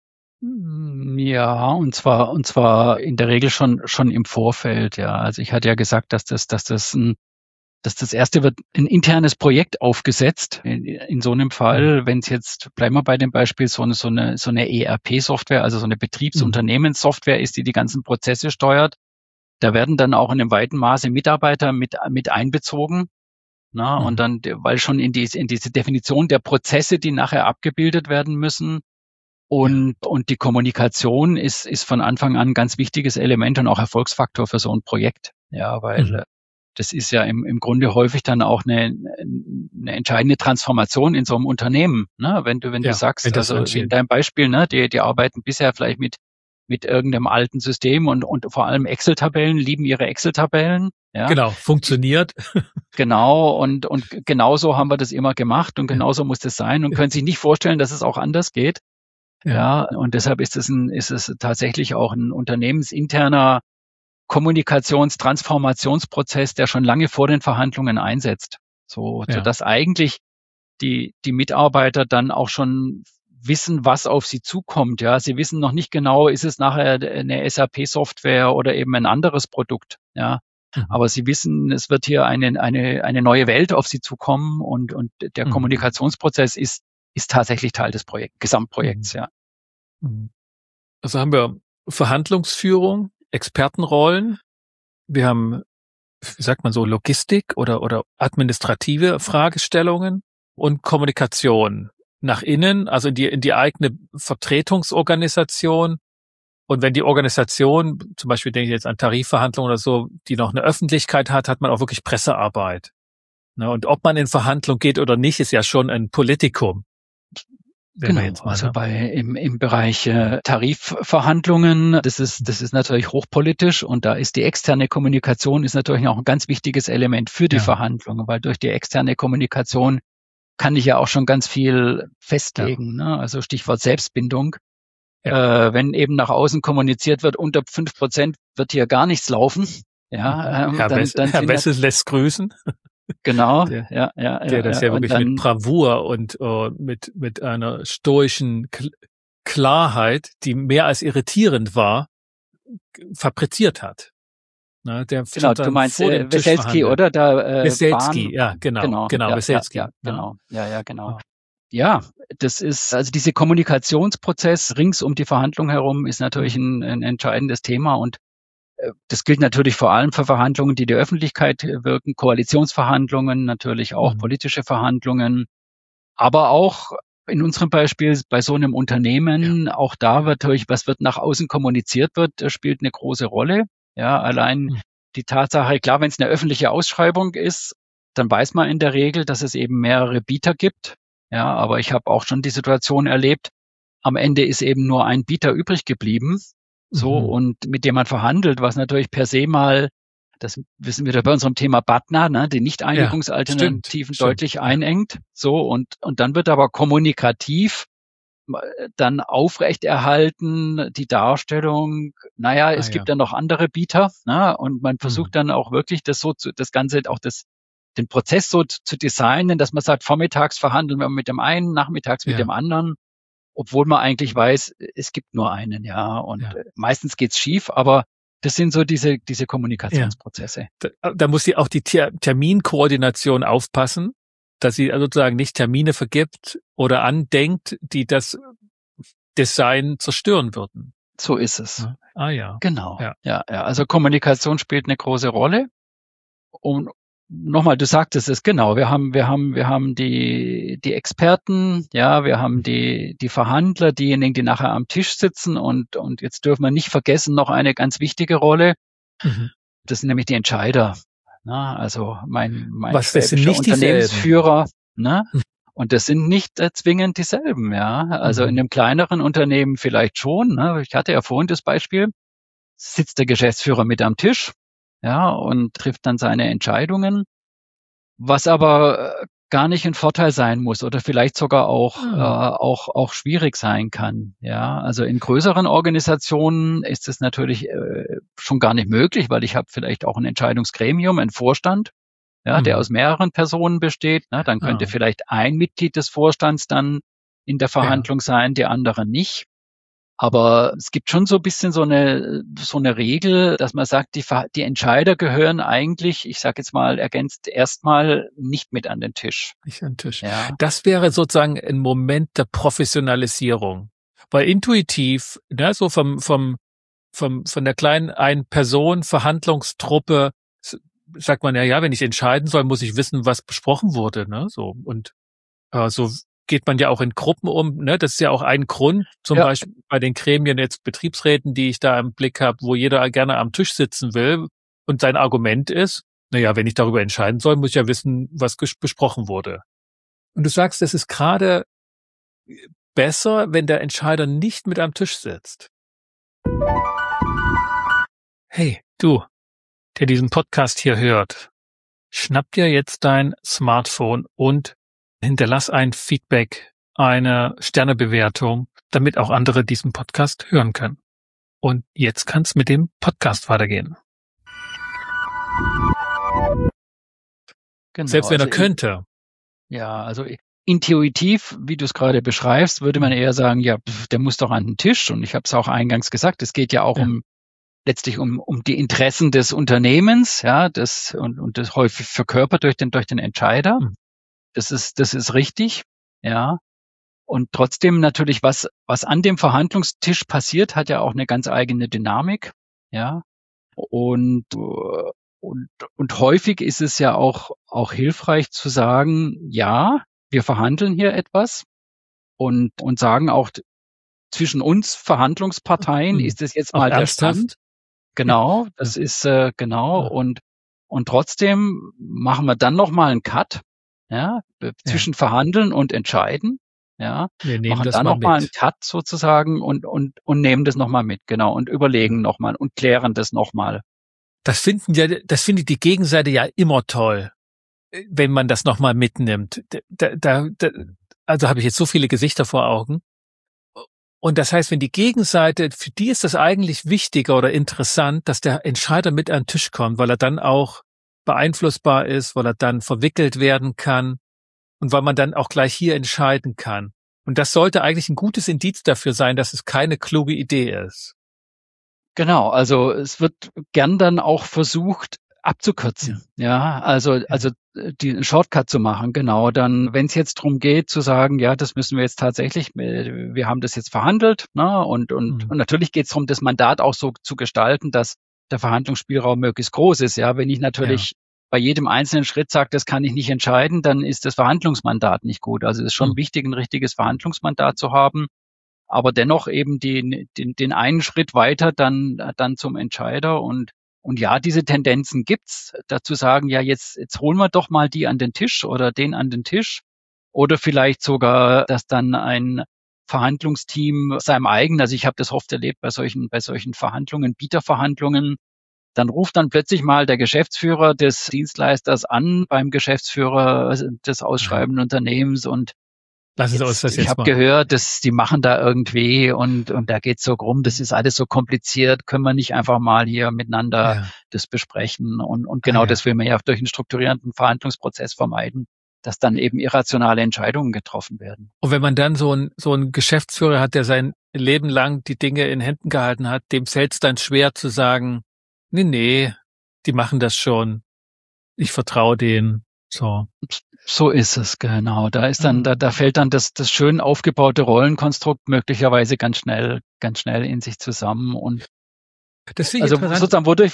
Ja, und zwar in der Regel schon im Vorfeld, ja. Also ich hatte ja gesagt, dass das erste wird ein internes Projekt aufgesetzt. In so einem Mhm. Fall, wenn es jetzt, bleiben wir bei dem Beispiel, so eine ERP-Software, also so eine Mhm. Betriebsunternehmenssoftware ist, die ganzen Prozesse steuert. Da werden dann auch in einem weiten Maße Mitarbeiter mit einbezogen. Na, und Mhm. dann, weil schon in diese Definition der Prozesse, die nachher abgebildet werden müssen. Ja, Und die Kommunikation ist von Anfang an ein ganz wichtiges Element und auch Erfolgsfaktor für so ein Projekt. Ja, weil mhm. das ist ja im Grunde häufig dann auch eine entscheidende Transformation in so einem Unternehmen. Ne? Wenn du Ja, wenn sagst, das also wie in ansteht. deinem Beispiel, ne, die arbeiten bisher vielleicht mit irgendeinem alten System und vor allem Excel-Tabellen, lieben ihre Excel-Tabellen. Ja, Genau, funktioniert. genau. Und genauso haben wir das immer gemacht und Ja, genauso muss das sein und können sich nicht vorstellen, dass es auch anders geht. ja, Ja, und deshalb ist es tatsächlich auch ein unternehmensinterner Kommunikations-Transformationsprozess, der schon lange vor den Verhandlungen einsetzt. So ja. dass eigentlich die Mitarbeiter dann auch schon wissen, was auf sie zukommt. Ja, sie wissen noch nicht genau, ist es nachher eine SAP-Software oder eben ein anderes Produkt. Ja, Aber sie wissen, es wird hier eine neue Welt auf sie zukommen und der Kommunikationsprozess ist tatsächlich Teil des Gesamtprojekts, ja. Also haben wir Verhandlungsführung, Expertenrollen, wir haben, wie sagt man so, Logistik oder administrative Fragestellungen und Kommunikation nach innen, also in die eigene Vertretungsorganisation. Und wenn die Organisation, zum Beispiel denke ich jetzt an Tarifverhandlungen oder so, die noch eine Öffentlichkeit hat man auch wirklich Pressearbeit. Und ob man in Verhandlung geht oder nicht, ist ja schon ein Politikum. Genau, also im Bereich Tarifverhandlungen, das ist natürlich hochpolitisch und da ist die externe Kommunikation ist natürlich auch ein ganz wichtiges Element für die Verhandlungen, weil durch die externe Kommunikation kann ich ja auch schon ganz viel festlegen, ne? Also Stichwort Selbstbindung. Wenn eben nach außen kommuniziert wird, unter 5% wird hier gar nichts laufen. Ja, Herr Wessels lässt grüßen. Genau, der das ja wirklich mit Bravour und mit einer stoischen Klarheit, die mehr als irritierend war, fabriziert hat. Na, der genau, du meinst Weselski, oder? Weselski, ja, genau, Weselski. Ja, genau. Ja, das ist, also dieser Kommunikationsprozess rings um die Verhandlung herum ist natürlich ein entscheidendes Thema und das gilt natürlich vor allem für Verhandlungen, die Öffentlichkeit wirken, Koalitionsverhandlungen, natürlich auch politische Verhandlungen, aber auch in unserem Beispiel bei so einem Unternehmen, auch da wird natürlich, was wird nach außen kommuniziert wird, spielt eine große Rolle. Ja, allein die Tatsache, klar, wenn es eine öffentliche Ausschreibung ist, dann weiß man in der Regel, dass es eben mehrere Bieter gibt. Ja, aber ich habe auch schon die Situation erlebt, am Ende ist eben nur ein Bieter übrig geblieben. So, und mit dem man verhandelt, was natürlich per se mal, das wissen wir da bei unserem Thema BATNA, ne, die Nicht-Einigungsalternativen deutlich einengt. So, und dann wird aber kommunikativ dann aufrechterhalten die Darstellung, es gibt ja noch andere Bieter, ne, und man versucht dann auch wirklich den Prozess so zu designen, dass man sagt, vormittags verhandeln wir mit dem einen, nachmittags mit dem anderen, obwohl man eigentlich weiß, es gibt nur einen, und meistens geht's schief, aber das sind so diese Kommunikationsprozesse. Da muss sie auch die Terminkoordination aufpassen, dass sie sozusagen nicht Termine vergibt oder andenkt, die das Design zerstören würden. So ist es. Ja. Genau. Ja. Also Kommunikation spielt eine große Rolle. Und nochmal, du sagtest es genau. Wir haben die Experten, wir haben die Verhandler, diejenigen, die nachher am Tisch sitzen und jetzt dürfen wir nicht vergessen, noch eine ganz wichtige Rolle. Das sind nämlich die Entscheider. Na, also mein Unternehmensführer, ne? Und das sind nicht zwingend dieselben, Also in einem kleineren Unternehmen vielleicht schon, ne? Ich hatte ja vorhin das Beispiel, sitzt der Geschäftsführer mit am Tisch, und trifft dann seine Entscheidungen, was aber gar nicht ein Vorteil sein muss oder vielleicht sogar auch schwierig sein kann. Ja, also in größeren Organisationen ist es natürlich schon gar nicht möglich, weil ich habe vielleicht auch ein Entscheidungsgremium, einen Vorstand, der aus mehreren Personen besteht. Ne? Dann könnte vielleicht ein Mitglied des Vorstands dann in der Verhandlung sein, die anderen nicht. Aber es gibt schon so ein bisschen so eine Regel, dass man sagt, die Entscheider gehören eigentlich, ich sage jetzt mal ergänzt, erstmal nicht mit an den Tisch. Nicht an den Tisch. Ja. Das wäre sozusagen ein Moment der Professionalisierung. Weil intuitiv, ne, so von der kleinen Ein-Person-Verhandlungstruppe sagt man wenn ich entscheiden soll, muss ich wissen, was besprochen wurde, ne, so. Und so geht man ja auch in Gruppen um, ne? Das ist ja auch ein Grund, zum Beispiel bei den Gremien jetzt Betriebsräten, die ich da im Blick habe, wo jeder gerne am Tisch sitzen will und sein Argument ist, wenn ich darüber entscheiden soll, muss ich ja wissen, was besprochen wurde. Und du sagst, es ist gerade besser, wenn der Entscheider nicht mit am Tisch sitzt. Hey, du, der diesen Podcast hier hört, schnapp dir jetzt dein Smartphone und hinterlass ein Feedback, eine Sternebewertung, damit auch andere diesen Podcast hören können. Und jetzt kann's mit dem Podcast weitergehen. Genau, selbst wenn er könnte. Also intuitiv, wie du es gerade beschreibst, würde man eher sagen, der muss doch an den Tisch. Und ich habe es auch eingangs gesagt, es geht ja auch um letztlich um die Interessen des Unternehmens, ja, und das häufig verkörpert durch den Entscheider. Das ist richtig, ja. Und trotzdem natürlich, was an dem Verhandlungstisch passiert, hat ja auch eine ganz eigene Dynamik, ja. Und häufig ist es ja auch hilfreich zu sagen, ja, wir verhandeln hier etwas und sagen auch, zwischen uns Verhandlungsparteien ist es jetzt Auch mal der ernsthaft? Stand. Genau, das ist genau. Und trotzdem machen wir dann noch mal einen Cut, ja, zwischen Verhandeln und Entscheiden, ja, Wir nehmen machen das dann mal noch mal einen mit. Cut sozusagen und nehmen das noch mal mit, genau, und überlegen noch mal und klären das noch mal. Das findet die Gegenseite ja immer toll, wenn man das noch mal mitnimmt. Also habe ich jetzt so viele Gesichter vor Augen. Und das heißt, wenn die Gegenseite, für die ist das eigentlich wichtiger oder interessant, dass der Entscheider mit an den Tisch kommt, weil er dann auch beeinflussbar ist, weil er dann verwickelt werden kann und weil man dann auch gleich hier entscheiden kann. Und das sollte eigentlich ein gutes Indiz dafür sein, dass es keine kluge Idee ist. Genau, also es wird gern dann auch versucht abzukürzen, ja, also die Shortcut zu machen, genau. Dann, wenn es jetzt darum geht zu sagen, ja, das müssen wir jetzt tatsächlich, wir haben das jetzt verhandelt, ne, und natürlich geht es darum, das Mandat auch so zu gestalten, dass der Verhandlungsspielraum möglichst groß ist, ja. Wenn ich natürlich bei jedem einzelnen Schritt sage, das kann ich nicht entscheiden, dann ist das Verhandlungsmandat nicht gut. Also es ist schon wichtig, ein richtiges Verhandlungsmandat zu haben, aber dennoch eben den einen Schritt weiter dann zum Entscheider und ja, diese Tendenzen gibt's, dazu sagen, ja, jetzt holen wir doch mal die an den Tisch oder den an den Tisch oder vielleicht sogar, dass dann ein Verhandlungsteam seinem eigenen, also ich habe das oft erlebt bei solchen Verhandlungen, Bieterverhandlungen, dann ruft dann plötzlich mal der Geschäftsführer des Dienstleisters an beim Geschäftsführer des ausschreibenden Unternehmens und Lassen Sie uns das ich jetzt habe mal. gehört, dass die machen da irgendwie und da geht's so rum, das ist alles so kompliziert, können wir nicht einfach mal hier miteinander das besprechen und genau das will man ja durch einen strukturierenden Verhandlungsprozess vermeiden, dass dann eben irrationale Entscheidungen getroffen werden. Und wenn man dann so ein Geschäftsführer hat, der sein Leben lang die Dinge in Händen gehalten hat, dem fällt es dann schwer zu sagen, nee, die machen das schon. Ich vertraue denen. So ist es, genau. Da ist dann, da fällt dann das schön aufgebaute Rollenkonstrukt möglicherweise ganz schnell in sich zusammen und also sozusagen, wodurch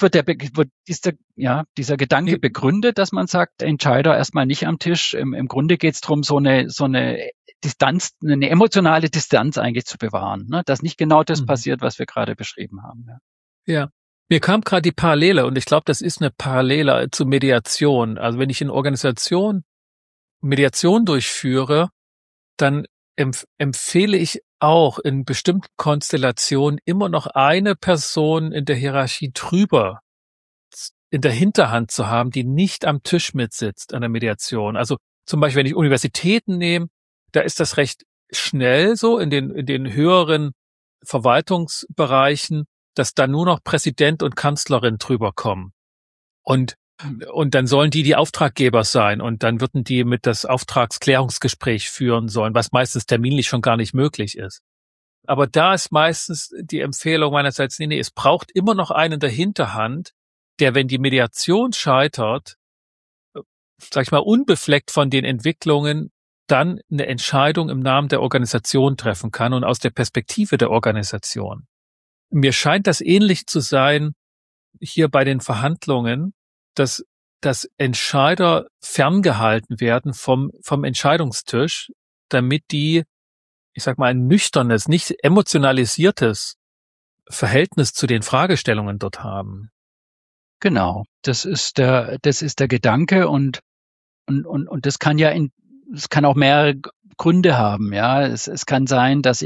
dieser Gedanke begründet, dass man sagt, Entscheider erstmal nicht am Tisch. Im Grunde geht es darum, so eine Distanz, eine emotionale Distanz eigentlich zu bewahren, ne? Dass nicht genau das passiert, was wir gerade beschrieben haben. Ja. Mir kam gerade die Parallele und ich glaube, das ist eine Parallele zu Mediation. Also wenn ich in Organisation Mediation durchführe, dann empfehle ich auch in bestimmten Konstellationen immer noch eine Person in der Hierarchie drüber in der Hinterhand zu haben, die nicht am Tisch mitsitzt an der Mediation. Also zum Beispiel, wenn ich Universitäten nehme, da ist das recht schnell so in den höheren Verwaltungsbereichen, dass da nur noch Präsident und Kanzlerin drüber kommen. Und dann sollen die Auftraggeber sein und dann würden die mit das Auftragsklärungsgespräch führen sollen, was meistens terminlich schon gar nicht möglich ist. Aber da ist meistens die Empfehlung meinerseits, nee, es braucht immer noch einen in der Hinterhand, der, wenn die Mediation scheitert, sag ich mal, unbefleckt von den Entwicklungen, dann eine Entscheidung im Namen der Organisation treffen kann und aus der Perspektive der Organisation. Mir scheint das ähnlich zu sein hier bei den Verhandlungen, dass Entscheider ferngehalten werden vom Entscheidungstisch, damit die, ich sag mal, ein nüchternes, nicht emotionalisiertes Verhältnis zu den Fragestellungen dort haben. Genau, das ist der Gedanke und das kann es kann auch mehrere Gründe haben, ja. Es kann sein, dass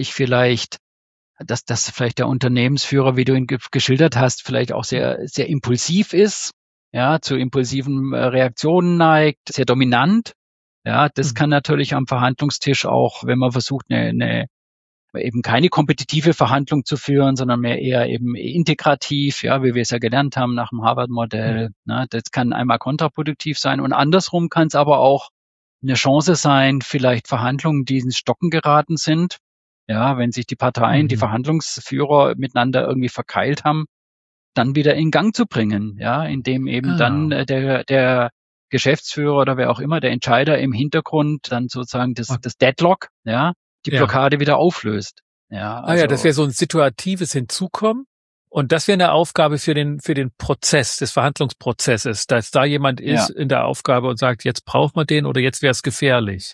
dass vielleicht der Unternehmensführer, wie du ihn geschildert hast, vielleicht auch sehr, sehr impulsiv ist, ja, zu impulsiven Reaktionen neigt, sehr dominant. Ja, das kann natürlich am Verhandlungstisch auch, wenn man versucht, eben keine kompetitive Verhandlung zu führen, sondern eher eben integrativ, ja, wie wir es ja gelernt haben nach dem Harvard-Modell. Ne, das kann einmal kontraproduktiv sein und andersrum kann es aber auch eine Chance sein, vielleicht Verhandlungen, die ins Stocken geraten sind. Ja, wenn sich die Parteien, die Verhandlungsführer miteinander irgendwie verkeilt haben, dann wieder in Gang zu bringen, ja, indem eben dann der Geschäftsführer oder wer auch immer, der Entscheider im Hintergrund dann sozusagen das Deadlock, ja, die Blockade wieder auflöst. Ja, also, das wäre so ein situatives Hinzukommen. Und das wäre eine Aufgabe für den Prozess, des Verhandlungsprozesses, dass da jemand ist in der Aufgabe und sagt, jetzt braucht man den oder jetzt wäre es gefährlich.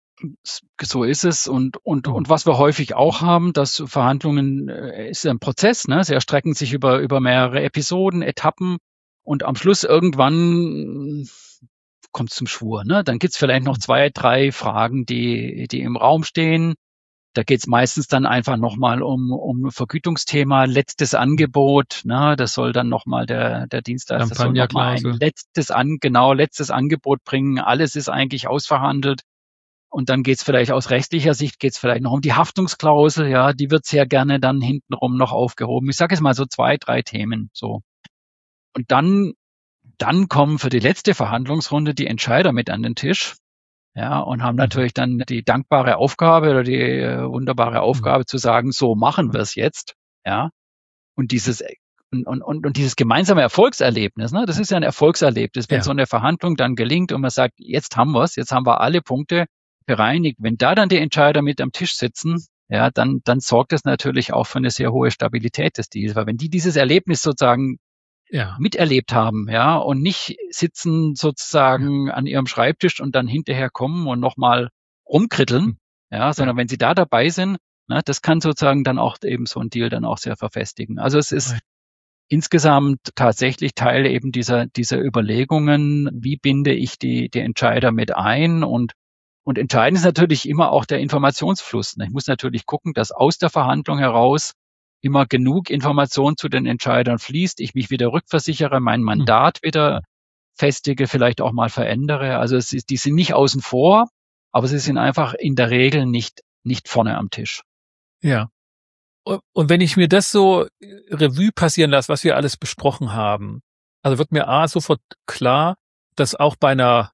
So ist es. Und was wir häufig auch haben, dass Verhandlungen ist ein Prozess, ne? Sie erstrecken sich über mehrere Episoden, Etappen und am Schluss irgendwann kommt es zum Schwur, ne? Dann gibt's vielleicht noch 2, 3 Fragen, die im Raum stehen. Da geht's meistens dann einfach nochmal um Vergütungsthema, letztes Angebot. Ne? Das soll dann nochmal der Dienstleister soll nochmal ein letztes Angebot bringen. Alles ist eigentlich ausverhandelt. Und dann geht's vielleicht aus rechtlicher Sicht geht's vielleicht noch um die Haftungsklausel. Ja, die wird sehr gerne dann hintenrum noch aufgehoben. Ich sage jetzt mal so 2, 3 Themen. So. Und dann kommen für die letzte Verhandlungsrunde die Entscheider mit an den Tisch. Ja, und haben natürlich dann die dankbare Aufgabe oder die wunderbare Aufgabe zu sagen, so machen wir es jetzt. Ja, und dieses gemeinsame Erfolgserlebnis, ne, das ist ja ein Erfolgserlebnis, wenn so eine Verhandlung dann gelingt und man sagt, jetzt haben wir es, jetzt haben wir alle Punkte bereinigt. Wenn da dann die Entscheider mit am Tisch sitzen, ja, dann sorgt das natürlich auch für eine sehr hohe Stabilität des Deals, weil wenn die dieses Erlebnis sozusagen miterlebt haben, ja, und nicht sitzen sozusagen an ihrem Schreibtisch und dann hinterher kommen und nochmal rumkritteln, sondern wenn sie da dabei sind, na, das kann sozusagen dann auch eben so ein Deal dann auch sehr verfestigen. Also es ist insgesamt tatsächlich Teil eben dieser Überlegungen, wie binde ich die Entscheider mit ein und entscheidend ist natürlich immer auch der Informationsfluss. Ich muss natürlich gucken, dass aus der Verhandlung heraus immer genug Information zu den Entscheidern fließt, ich mich wieder rückversichere, mein Mandat wieder festige, vielleicht auch mal verändere. Also die sind nicht außen vor, aber sie sind einfach in der Regel nicht vorne am Tisch. Ja. Und wenn ich mir das so Revue passieren lasse, was wir alles besprochen haben, also wird mir sofort klar, dass auch bei einer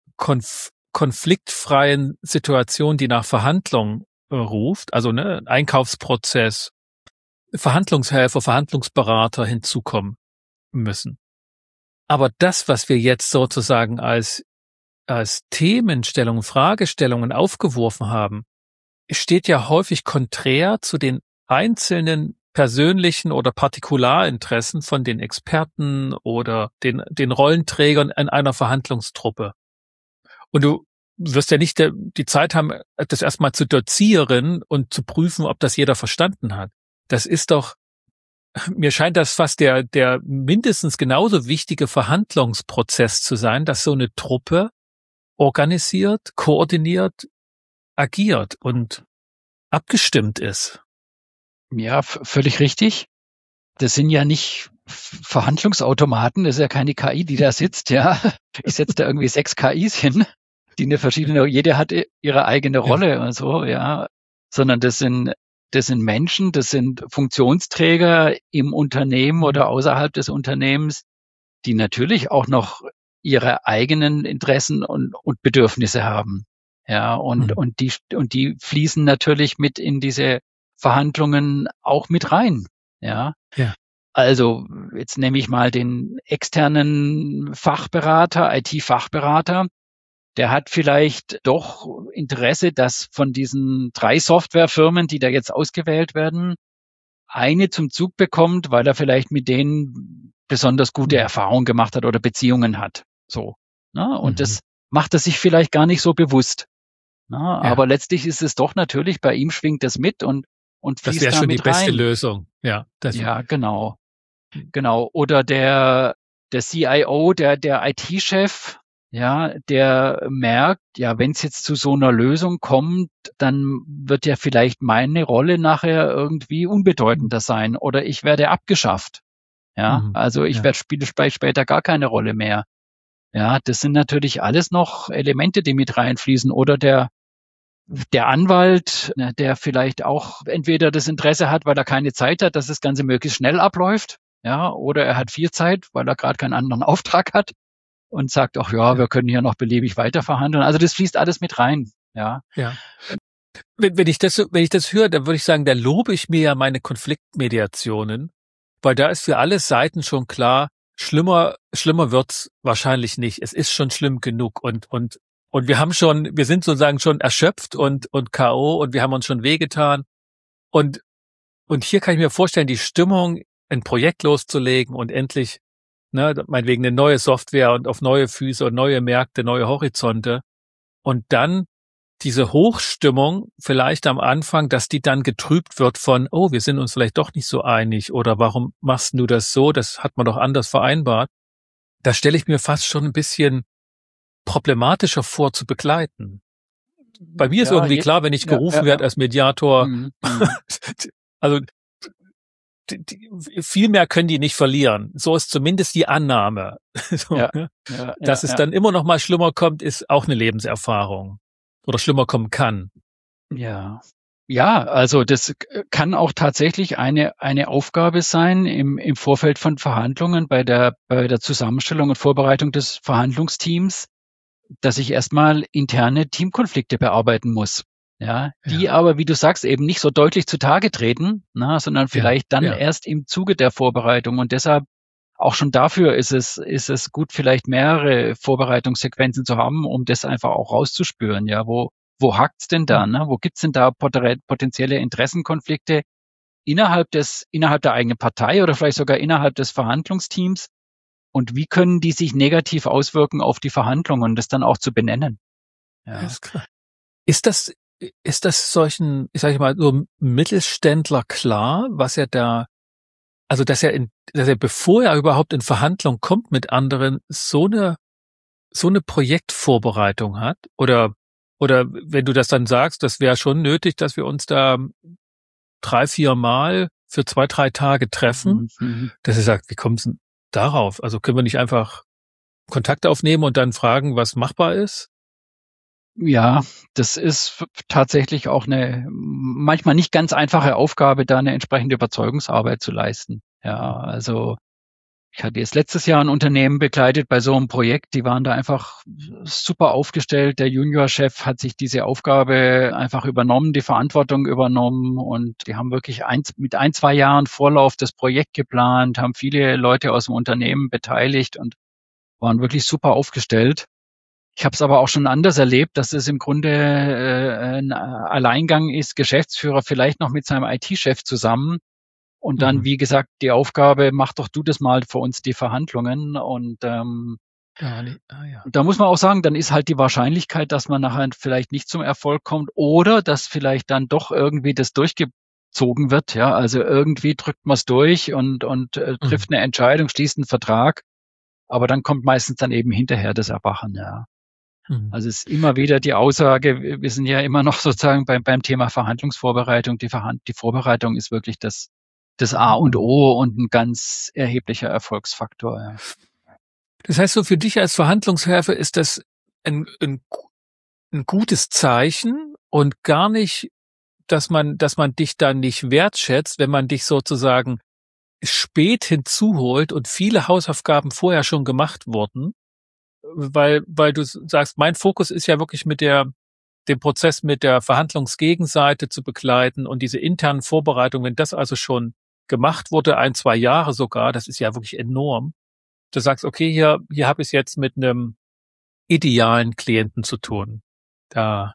konfliktfreien Situation, die nach Verhandlung ruft, also ein Einkaufsprozess, Verhandlungshelfer, Verhandlungsberater hinzukommen müssen. Aber das, was wir jetzt sozusagen als Themenstellungen, Fragestellungen aufgeworfen haben, steht ja häufig konträr zu den einzelnen persönlichen oder Partikularinteressen von den Experten oder den Rollenträgern in einer Verhandlungstruppe. Und du wirst ja nicht die Zeit haben, das erstmal zu dozieren und zu prüfen, ob das jeder verstanden hat. Das ist doch, mir scheint das fast der mindestens genauso wichtige Verhandlungsprozess zu sein, dass so eine Truppe organisiert, koordiniert, agiert und abgestimmt ist. Ja, völlig richtig. Das sind ja nicht Verhandlungsautomaten, das ist ja keine KI, die da sitzt, ja. Ich setze da irgendwie 6 KIs hin, die jede hat ihre eigene Rolle und so, ja. Sondern das sind Menschen, das sind Funktionsträger im Unternehmen oder außerhalb des Unternehmens, die natürlich auch noch ihre eigenen Interessen und Bedürfnisse haben. Ja, und die fließen natürlich mit in diese Verhandlungen auch mit rein. Ja. Also, jetzt nehme ich mal den externen Fachberater, IT-Fachberater. Der hat vielleicht doch Interesse, dass von diesen 3 Softwarefirmen, die da jetzt ausgewählt werden, eine zum Zug bekommt, weil er vielleicht mit denen besonders gute Erfahrungen gemacht hat oder Beziehungen hat. So. Ne? Und das macht er sich vielleicht gar nicht so bewusst. Ne? Aber letztlich ist es doch natürlich, bei ihm schwingt das mit und fließt das wäre schon die beste Lösung. Ja, genau. Genau. Oder der CIO, der IT-Chef, ja, der merkt, ja, wenn es jetzt zu so einer Lösung kommt, dann wird ja vielleicht meine Rolle nachher irgendwie unbedeutender sein oder ich werde abgeschafft. Ja, also ich spiele später gar keine Rolle mehr. Ja, das sind natürlich alles noch Elemente, die mit reinfließen. Oder der Anwalt, der vielleicht auch entweder das Interesse hat, weil er keine Zeit hat, dass das Ganze möglichst schnell abläuft. Ja, oder er hat viel Zeit, weil er gerade keinen anderen Auftrag hat und sagt, ach ja, wir können hier noch beliebig weiter verhandeln. Also das fließt alles mit rein. Ja. Wenn ich das höre, dann würde ich sagen, da lobe ich mir ja meine Konfliktmediationen, weil da ist für alle Seiten schon klar, schlimmer wird's wahrscheinlich nicht. Es ist schon schlimm genug und wir sind sozusagen schon erschöpft und K.O. und wir haben uns schon wehgetan. Und hier kann ich mir vorstellen, die Stimmung, ein Projekt loszulegen und endlich, meinetwegen eine neue Software und auf neue Füße und neue Märkte, neue Horizonte. Und dann diese Hochstimmung vielleicht am Anfang, dass die dann getrübt wird von, oh, wir sind uns vielleicht doch nicht so einig oder warum machst du das so? Das hat man doch anders vereinbart. Da stelle ich mir fast schon ein bisschen problematischer vor zu begleiten. Bei mir ist irgendwie klar, wenn ich gerufen werde als Mediator, also viel mehr können die nicht verlieren. So ist zumindest die Annahme. Dass es dann immer noch mal schlimmer kommt, ist auch eine Lebenserfahrung. Oder schlimmer kommen kann. Ja, also das kann auch tatsächlich eine Aufgabe sein im Vorfeld von Verhandlungen bei der Zusammenstellung und Vorbereitung des Verhandlungsteams, dass ich erstmal interne Teamkonflikte bearbeiten muss. Ja, die aber, wie du sagst, eben nicht so deutlich zutage treten, sondern vielleicht dann erst im Zuge der Vorbereitung. Und deshalb auch schon dafür ist es gut, vielleicht mehrere Vorbereitungssequenzen zu haben, um das einfach auch rauszuspüren. Ja, wo hakt's denn da? Ne? Wo gibt's denn da potenzielle Interessenkonflikte innerhalb der eigenen Partei oder vielleicht sogar innerhalb des Verhandlungsteams? Und wie können die sich negativ auswirken auf die Verhandlungen und das dann auch zu benennen? Ja. Ist klar. Ist das solchen, ich sage mal, so Mittelständler klar, was er da, also dass er bevor er überhaupt in Verhandlung kommt mit anderen, so eine Projektvorbereitung hat? Oder wenn du das dann sagst, das wäre schon nötig, dass wir uns da 3-4 Mal für 2-3 Tage treffen, dass er sagt, wie kommt es denn darauf? Also können wir nicht einfach Kontakt aufnehmen und dann fragen, was machbar ist? Ja, das ist tatsächlich auch eine manchmal nicht ganz einfache Aufgabe, da eine entsprechende Überzeugungsarbeit zu leisten. Ja, also ich hatte jetzt letztes Jahr ein Unternehmen begleitet bei so einem Projekt, die waren da einfach super aufgestellt. Der Juniorchef hat sich diese Aufgabe einfach übernommen, die Verantwortung übernommen und die haben wirklich mit 1-2 Jahren Vorlauf das Projekt geplant, haben viele Leute aus dem Unternehmen beteiligt und waren wirklich super aufgestellt. Ich habe es aber auch schon anders erlebt, dass es im Grunde ein Alleingang ist, Geschäftsführer vielleicht noch mit seinem IT-Chef zusammen und dann, wie gesagt, die Aufgabe, mach doch du das mal für uns, die Verhandlungen. Und da muss man auch sagen, dann ist halt die Wahrscheinlichkeit, dass man nachher vielleicht nicht zum Erfolg kommt oder dass vielleicht dann doch irgendwie das durchgezogen wird. Ja, also irgendwie drückt man es durch und trifft eine Entscheidung, schließt einen Vertrag. Aber dann kommt meistens dann eben hinterher das Erwachen, ja. Also es ist immer wieder die Aussage, wir sind ja immer noch sozusagen beim Thema Verhandlungsvorbereitung. Die Vorbereitung ist wirklich das A und O und ein ganz erheblicher Erfolgsfaktor. Ja. Das heißt, so für dich als Verhandlungshelfer ist das ein gutes Zeichen und gar nicht, dass man dich dann nicht wertschätzt, wenn man dich sozusagen spät hinzuholt und viele Hausaufgaben vorher schon gemacht wurden, weil du sagst, mein Fokus ist ja wirklich den Prozess mit der Verhandlungsgegenseite zu begleiten und diese internen Vorbereitungen, wenn das also schon gemacht wurde, 1-2 Jahre sogar, das ist ja wirklich enorm. Du sagst, okay, hier habe ich es jetzt mit einem idealen Klienten zu tun. Das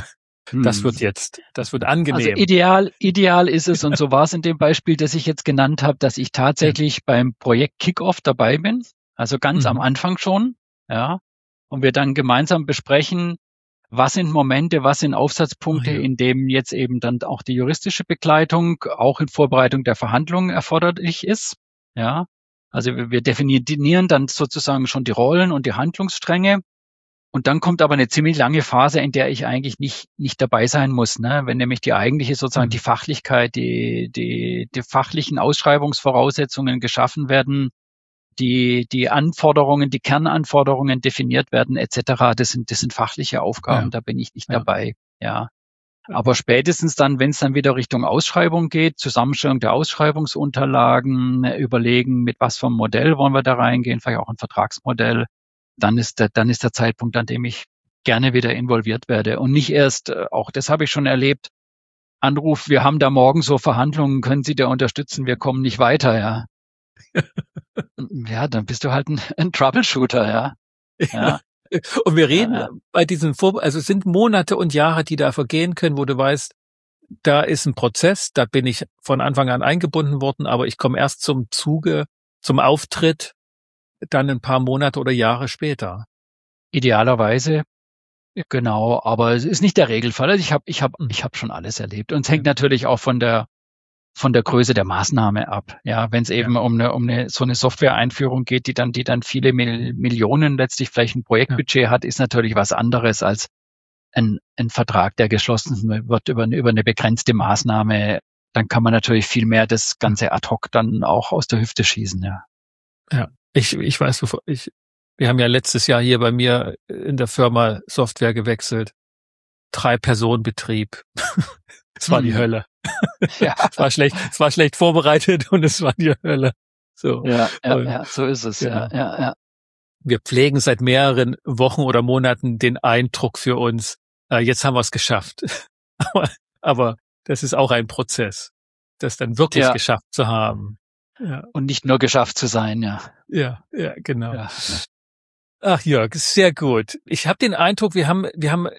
wird angenehm. Also ideal ist es, und so war es in dem Beispiel, das ich jetzt genannt habe, dass ich tatsächlich beim Projekt Kickoff dabei bin, also ganz am Anfang schon, ja, und wir dann gemeinsam besprechen, was sind Momente, was sind Aufsatzpunkte, in dem jetzt eben dann auch die juristische Begleitung auch in Vorbereitung der Verhandlungen erforderlich ist, ja. Also wir definieren dann sozusagen schon die Rollen und die Handlungsstränge. Und dann kommt aber eine ziemlich lange Phase, in der ich eigentlich nicht dabei sein muss, ne? Wenn nämlich die eigentliche sozusagen die Fachlichkeit, die fachlichen Ausschreibungsvoraussetzungen geschaffen werden, die Anforderungen, die Kernanforderungen definiert werden, etc. Das sind fachliche Aufgaben, da bin ich nicht dabei, ja. Aber spätestens dann, wenn es dann wieder Richtung Ausschreibung geht, Zusammenstellung der Ausschreibungsunterlagen, überlegen, mit was für einem Modell wollen wir da reingehen, vielleicht auch ein Vertragsmodell, dann ist der Zeitpunkt, an dem ich gerne wieder involviert werde. Und nicht erst, auch das habe ich schon erlebt, Anruf, wir haben da morgen so Verhandlungen, können Sie da unterstützen, wir kommen nicht weiter, ja. Ja, dann bist du halt ein Troubleshooter, ja. Ja, Und wir ja, reden ja. bei diesen also es sind Monate und Jahre, die da vergehen können, wo du weißt, da ist ein Prozess, da bin ich von Anfang an eingebunden worden, aber ich komme erst zum Zuge, zum Auftritt, dann ein paar Monate oder Jahre später. Idealerweise, Ja. genau, aber es ist nicht der Regelfall. Also Hm. ich hab schon alles erlebt. Und es Ja. hängt natürlich auch von der Größe der Maßnahme ab. Ja, wenn es Ja. eben um so eine Software-Einführung geht, die dann viele Millionen letztlich vielleicht ein Ja. Projektbudget hat, ist natürlich was anderes als ein Vertrag, der geschlossen wird über eine begrenzte Maßnahme. Dann kann man natürlich viel mehr das Ganze ad hoc dann auch aus der Hüfte schießen, ja. Ja. Ich weiß, wir haben ja letztes Jahr hier bei mir in der Firma Software gewechselt. 3-Personen-Betrieb. Es war die Hölle. Ja, Es war schlecht vorbereitet und es war die Hölle. So. ja, so ist es, Genau. ja. Wir pflegen seit mehreren Wochen oder Monaten den Eindruck für uns, jetzt haben wir es geschafft. aber das ist auch ein Prozess, das dann wirklich Ja. geschafft zu haben. Ja, Und nicht nur geschafft zu sein, ja. ja, genau. Ja. Ach Jörg, sehr gut. Ich habe den Eindruck, wir haben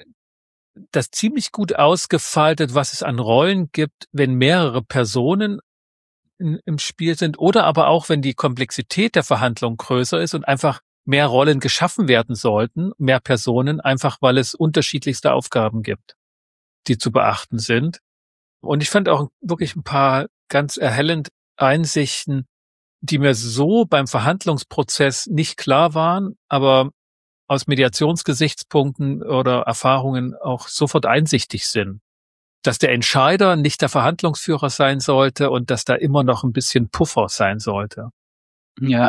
das ziemlich gut ausgefaltet, was es an Rollen gibt, wenn mehrere Personen im Spiel sind oder aber auch, wenn die Komplexität der Verhandlung größer ist und einfach mehr Rollen geschaffen werden sollten, mehr Personen, einfach weil es unterschiedlichste Aufgaben gibt, die zu beachten sind. Und ich fand auch wirklich ein paar ganz erhellend Einsichten, die mir so beim Verhandlungsprozess nicht klar waren, aber aus Mediationsgesichtspunkten oder Erfahrungen auch sofort einsichtig sind. Dass der Entscheider nicht der Verhandlungsführer sein sollte und dass da immer noch ein bisschen Puffer sein sollte. Ja.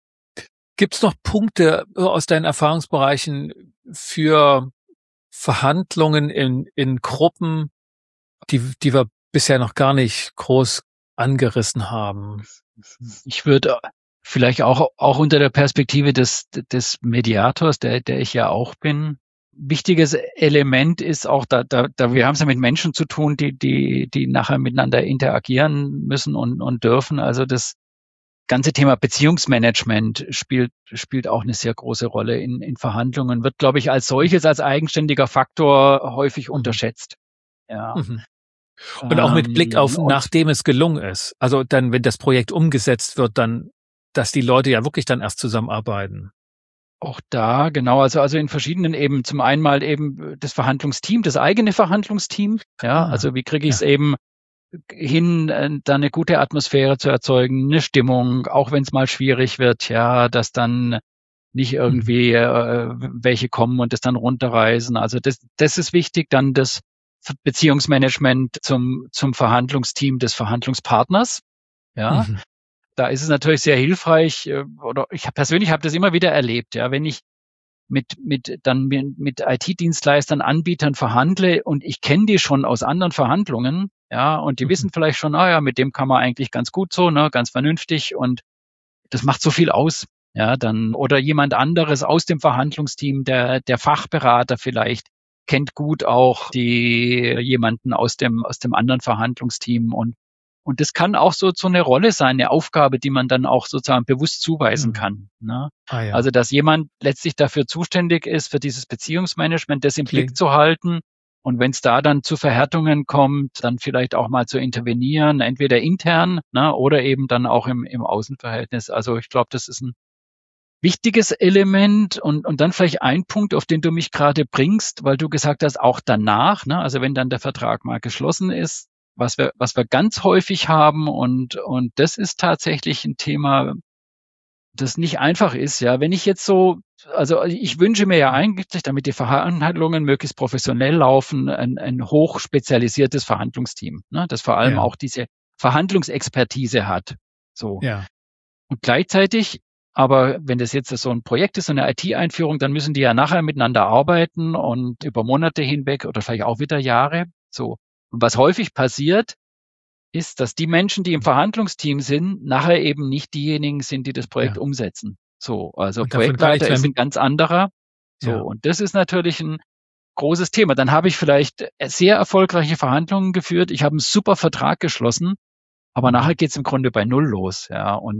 Gibt's noch Punkte aus deinen Erfahrungsbereichen für Verhandlungen in Gruppen, die wir bisher noch gar nicht groß angerissen haben? Ich würde vielleicht auch unter der Perspektive des Mediators, der ich ja auch bin. Wichtiges Element ist auch, da wir haben es ja mit Menschen zu tun, die nachher miteinander interagieren müssen und dürfen. Also das ganze Thema Beziehungsmanagement spielt auch eine sehr große Rolle in Verhandlungen, wird, glaube ich, als solches, als eigenständiger Faktor häufig unterschätzt. Ja. Mhm. Und auch mit Blick auf, nachdem es gelungen ist. Also dann, wenn das Projekt umgesetzt wird, dann, dass die Leute ja wirklich dann erst zusammenarbeiten. Auch da, genau, also in verschiedenen eben, zum einen mal eben das Verhandlungsteam, das eigene Verhandlungsteam, ja, also wie kriege ich es eben hin, da eine gute Atmosphäre zu erzeugen, eine Stimmung, auch wenn es mal schwierig wird, ja, dass dann nicht irgendwie welche kommen und das dann runterreißen. Also das ist wichtig, dann das Beziehungsmanagement zum Verhandlungsteam des Verhandlungspartners, ja. Mhm. Da ist es natürlich sehr hilfreich, oder ich persönlich habe das immer wieder erlebt, ja, wenn ich mit IT-Dienstleistern, Anbietern verhandle und ich kenne die schon aus anderen Verhandlungen, ja, und die wissen vielleicht schon, ja, mit dem kann man eigentlich ganz gut so, ne, ganz vernünftig und das macht so viel aus, ja, dann, oder jemand anderes aus dem Verhandlungsteam, der Fachberater vielleicht kennt gut auch jemanden aus dem anderen Verhandlungsteam und das kann auch so eine Rolle sein, eine Aufgabe, die man dann auch sozusagen bewusst zuweisen kann. Ne? Ah, ja. Also, dass jemand letztlich dafür zuständig ist, für dieses Beziehungsmanagement, das im Blick zu halten. Und wenn es da dann zu Verhärtungen kommt, dann vielleicht auch mal zu intervenieren, entweder intern, ne, oder eben dann auch im Außenverhältnis. Also ich glaube, das ist ein wichtiges Element und dann vielleicht ein Punkt, auf den du mich gerade bringst, weil du gesagt hast, auch danach, ne, also wenn dann der Vertrag mal geschlossen ist, was wir ganz häufig haben und das ist tatsächlich ein Thema, das nicht einfach ist, ja. Wenn ich jetzt so, also ich wünsche mir ja eigentlich, damit die Verhandlungen möglichst professionell laufen, ein hochspezialisiertes Verhandlungsteam, ne, das vor allem auch diese Verhandlungsexpertise hat. So. Ja. Und gleichzeitig, aber wenn das jetzt so ein Projekt ist, so eine IT-Einführung, dann müssen die ja nachher miteinander arbeiten und über Monate hinweg oder vielleicht auch wieder Jahre. So. Und was häufig passiert, ist, dass die Menschen, die im Verhandlungsteam sind, nachher eben nicht diejenigen sind, die das Projekt umsetzen. So, also Projektleiter ist ein ganz anderer. So, und das ist natürlich ein großes Thema. Dann habe ich vielleicht sehr erfolgreiche Verhandlungen geführt. Ich habe einen super Vertrag geschlossen, aber nachher geht es im Grunde bei Null los. Ja, und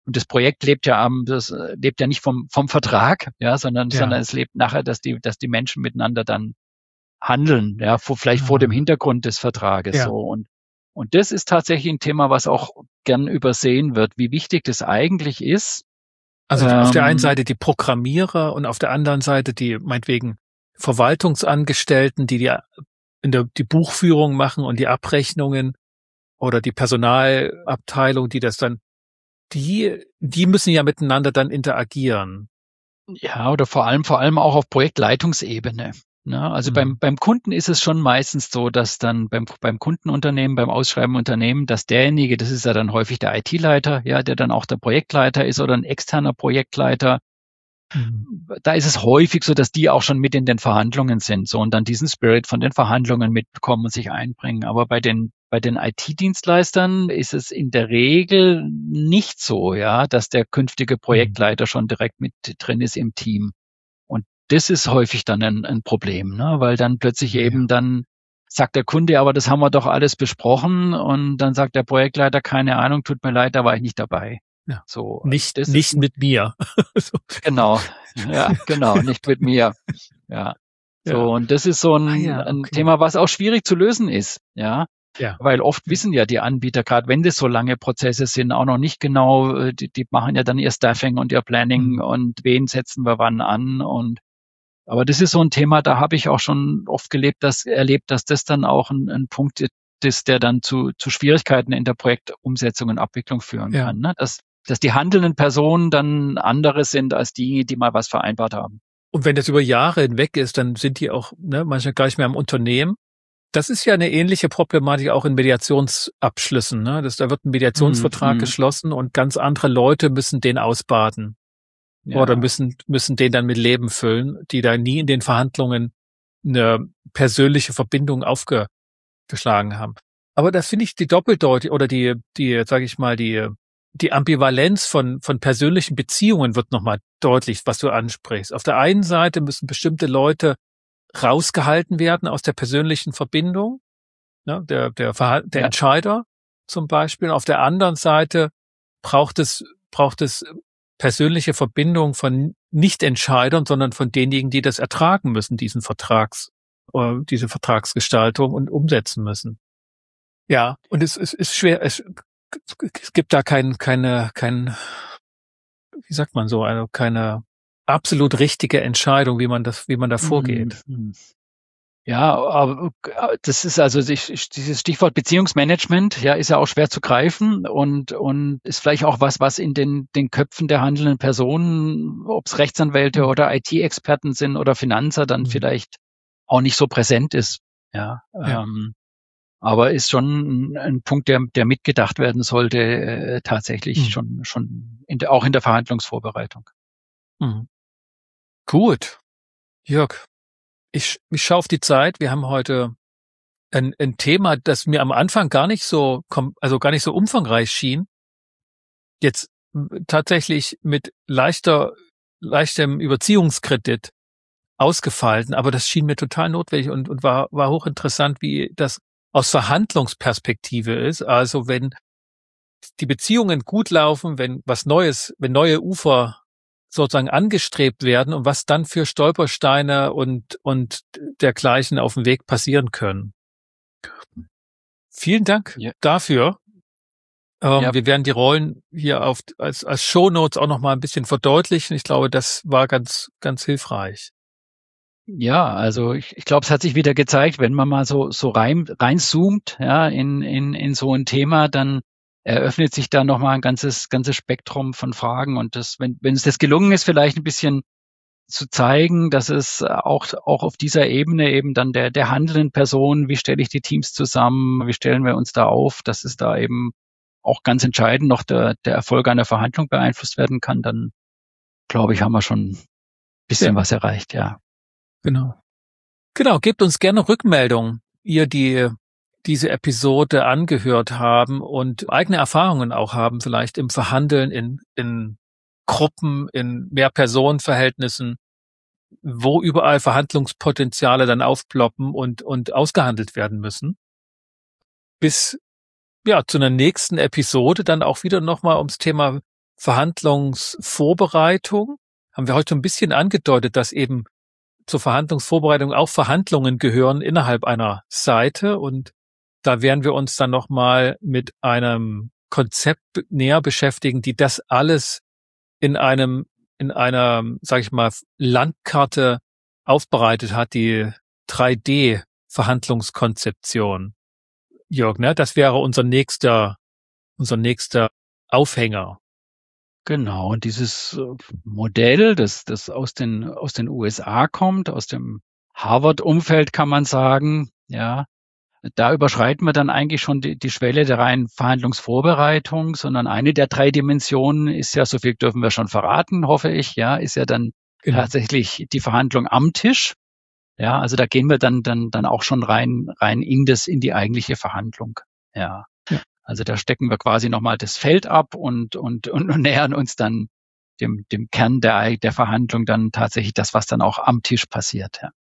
das Projekt lebt ja nicht vom Vertrag, ja, sondern es lebt nachher, dass die Menschen miteinander dann handeln, ja, vielleicht vor dem Hintergrund des Vertrages, so. Und das ist tatsächlich ein Thema, was auch gern übersehen wird, wie wichtig das eigentlich ist. Also auf der einen Seite die Programmierer und auf der anderen Seite die meinetwegen Verwaltungsangestellten, die Buchführung machen und die Abrechnungen, oder die Personalabteilung, die das dann, die müssen ja miteinander dann interagieren. Ja, oder vor allem auch auf Projektleitungsebene. Ne? Also beim Kunden ist es schon meistens so, dass dann beim Kundenunternehmen, beim ausschreibenden Unternehmen, dass derjenige, das ist ja dann häufig der IT-Leiter, ja, der dann auch der Projektleiter ist oder ein externer Projektleiter. Da ist es häufig so, dass die auch schon mit in den Verhandlungen sind, so, und dann diesen Spirit von den Verhandlungen mitbekommen und sich einbringen. Aber bei den IT-Dienstleistern ist es in der Regel nicht so, ja, dass der künftige Projektleiter schon direkt mit drin ist im Team. Und das ist häufig dann ein Problem, ne, weil dann plötzlich eben dann sagt der Kunde, aber das haben wir doch alles besprochen, und dann sagt der Projektleiter, keine Ahnung, tut mir leid, da war ich nicht dabei. Ja. So, nicht mit mir. Genau, ja, genau, nicht mit mir. Ja. So, und das ist so ein Thema, was auch schwierig zu lösen ist, ja. Weil oft wissen ja die Anbieter, gerade wenn das so lange Prozesse sind, auch noch nicht genau, die machen ja dann ihr Staffing und ihr Planning und wen setzen wir wann an, aber das ist so ein Thema, da habe ich auch schon oft erlebt, dass das dann auch ein Punkt ist, der dann zu Schwierigkeiten in der Projektumsetzung und Abwicklung führen kann, ne? Dass die handelnden Personen dann andere sind als die mal was vereinbart haben. Und wenn das über Jahre hinweg ist, dann sind die auch manchmal gar nicht mehr im Unternehmen. Das ist ja eine ähnliche Problematik auch in Mediationsabschlüssen. Ne? Da wird ein Mediationsvertrag geschlossen und ganz andere Leute müssen den ausbaden. Ja. Oder müssen den dann mit Leben füllen, die da nie in den Verhandlungen eine persönliche Verbindung aufgeschlagen haben. Aber das finde ich die Doppeldeutigkeit oder sage ich mal, die Ambivalenz von persönlichen Beziehungen wird nochmal deutlich, was du ansprichst. Auf der einen Seite müssen bestimmte Leute rausgehalten werden aus der persönlichen Verbindung, ne, der Entscheider zum Beispiel. Auf der anderen Seite braucht es persönliche Verbindung von Nicht-Entscheidern, sondern von denjenigen, die das ertragen müssen, diese Vertragsgestaltung und umsetzen müssen. Ja, und es ist schwer, es gibt da keine, wie sagt man so, also keine absolut richtige Entscheidung, wie man da vorgeht. Ja, aber das ist also dieses Stichwort Beziehungsmanagement, ja, ist ja auch schwer zu greifen und ist vielleicht auch was in den Köpfen der handelnden Personen, ob es Rechtsanwälte oder IT-Experten sind oder Finanzer, dann vielleicht auch nicht so präsent ist. Ja. Aber ist schon ein Punkt, der mitgedacht werden sollte, tatsächlich schon auch in der Verhandlungsvorbereitung. Gut. Jörg, ich schaue auf die Zeit. Wir haben heute ein Thema, das mir am Anfang gar nicht so umfangreich schien. Jetzt tatsächlich mit leichtem Überziehungskredit ausgefallen, aber das schien mir total notwendig und war hochinteressant, wie das aus Verhandlungsperspektive ist. Also wenn die Beziehungen gut laufen, wenn neue Ufer sozusagen angestrebt werden und was dann für Stolpersteine und dergleichen auf dem Weg passieren können. Vielen Dank dafür. Wir werden die Rollen hier als Shownotes auch noch mal ein bisschen verdeutlichen. Ich glaube, das war ganz, ganz hilfreich. Ja, also ich glaube, es hat sich wieder gezeigt, wenn man mal so reinzoomt, ja, in so ein Thema, dann eröffnet sich da nochmal ein ganzes Spektrum von Fragen. Und wenn es das gelungen ist, vielleicht ein bisschen zu zeigen, dass es auch auf dieser Ebene eben dann der handelnden Person, wie stelle ich die Teams zusammen, wie stellen wir uns da auf, dass es da eben auch ganz entscheidend noch der Erfolg einer Verhandlung beeinflusst werden kann, dann glaube ich, haben wir schon ein bisschen was erreicht, ja. Genau, gebt uns gerne Rückmeldungen, ihr die diese Episode angehört haben und eigene Erfahrungen auch haben, vielleicht im Verhandeln in Gruppen, in Mehrpersonenverhältnissen, wo überall Verhandlungspotenziale dann aufploppen und ausgehandelt werden müssen. Bis zu einer nächsten Episode dann auch wieder nochmal ums Thema Verhandlungsvorbereitung haben wir heute ein bisschen angedeutet, dass eben zur Verhandlungsvorbereitung auch Verhandlungen gehören innerhalb einer Seite. Und da werden wir uns dann nochmal mit einem Konzept näher beschäftigen, die das alles in einer, sage ich mal, Landkarte aufbereitet hat, die 3D-Verhandlungskonzeption. Jörg, ne? Das wäre unser nächster Aufhänger. Genau, und dieses Modell, das aus den USA kommt, aus dem Harvard-Umfeld kann man sagen, ja, da überschreiten wir dann eigentlich schon die Schwelle der reinen Verhandlungsvorbereitung, sondern eine der 3 Dimensionen ist ja, so viel dürfen wir schon verraten, hoffe ich, ja, ist ja dann tatsächlich die Verhandlung am Tisch. Ja, also da gehen wir dann auch schon rein in die eigentliche Verhandlung. Ja. Also da stecken wir quasi nochmal das Feld ab und nähern uns dann dem Kern der Verhandlung dann tatsächlich das, was dann auch am Tisch passiert. Ja.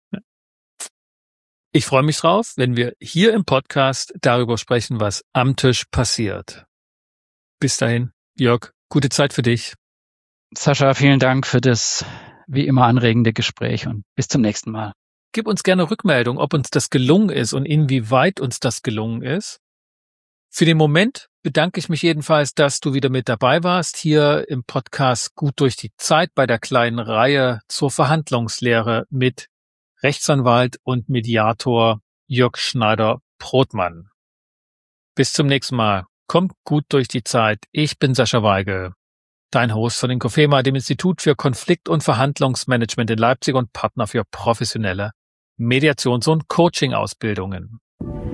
Ich freue mich drauf, wenn wir hier im Podcast darüber sprechen, was am Tisch passiert. Bis dahin, Jörg, gute Zeit für dich. Sascha, vielen Dank für das wie immer anregende Gespräch und bis zum nächsten Mal. Gib uns gerne Rückmeldung, ob uns das gelungen ist und inwieweit uns das gelungen ist. Für den Moment bedanke ich mich jedenfalls, dass du wieder mit dabei warst, hier im Podcast Gut durch die Zeit bei der kleinen Reihe zur Verhandlungslehre mit Rechtsanwalt und Mediator Jörg Schneider-Prothmann. Bis zum nächsten Mal. Kommt gut durch die Zeit. Ich bin Sascha Weigel, dein Host von Inkofema, dem Institut für Konflikt- und Verhandlungsmanagement in Leipzig und Partner für professionelle Mediations- und Coaching-Ausbildungen.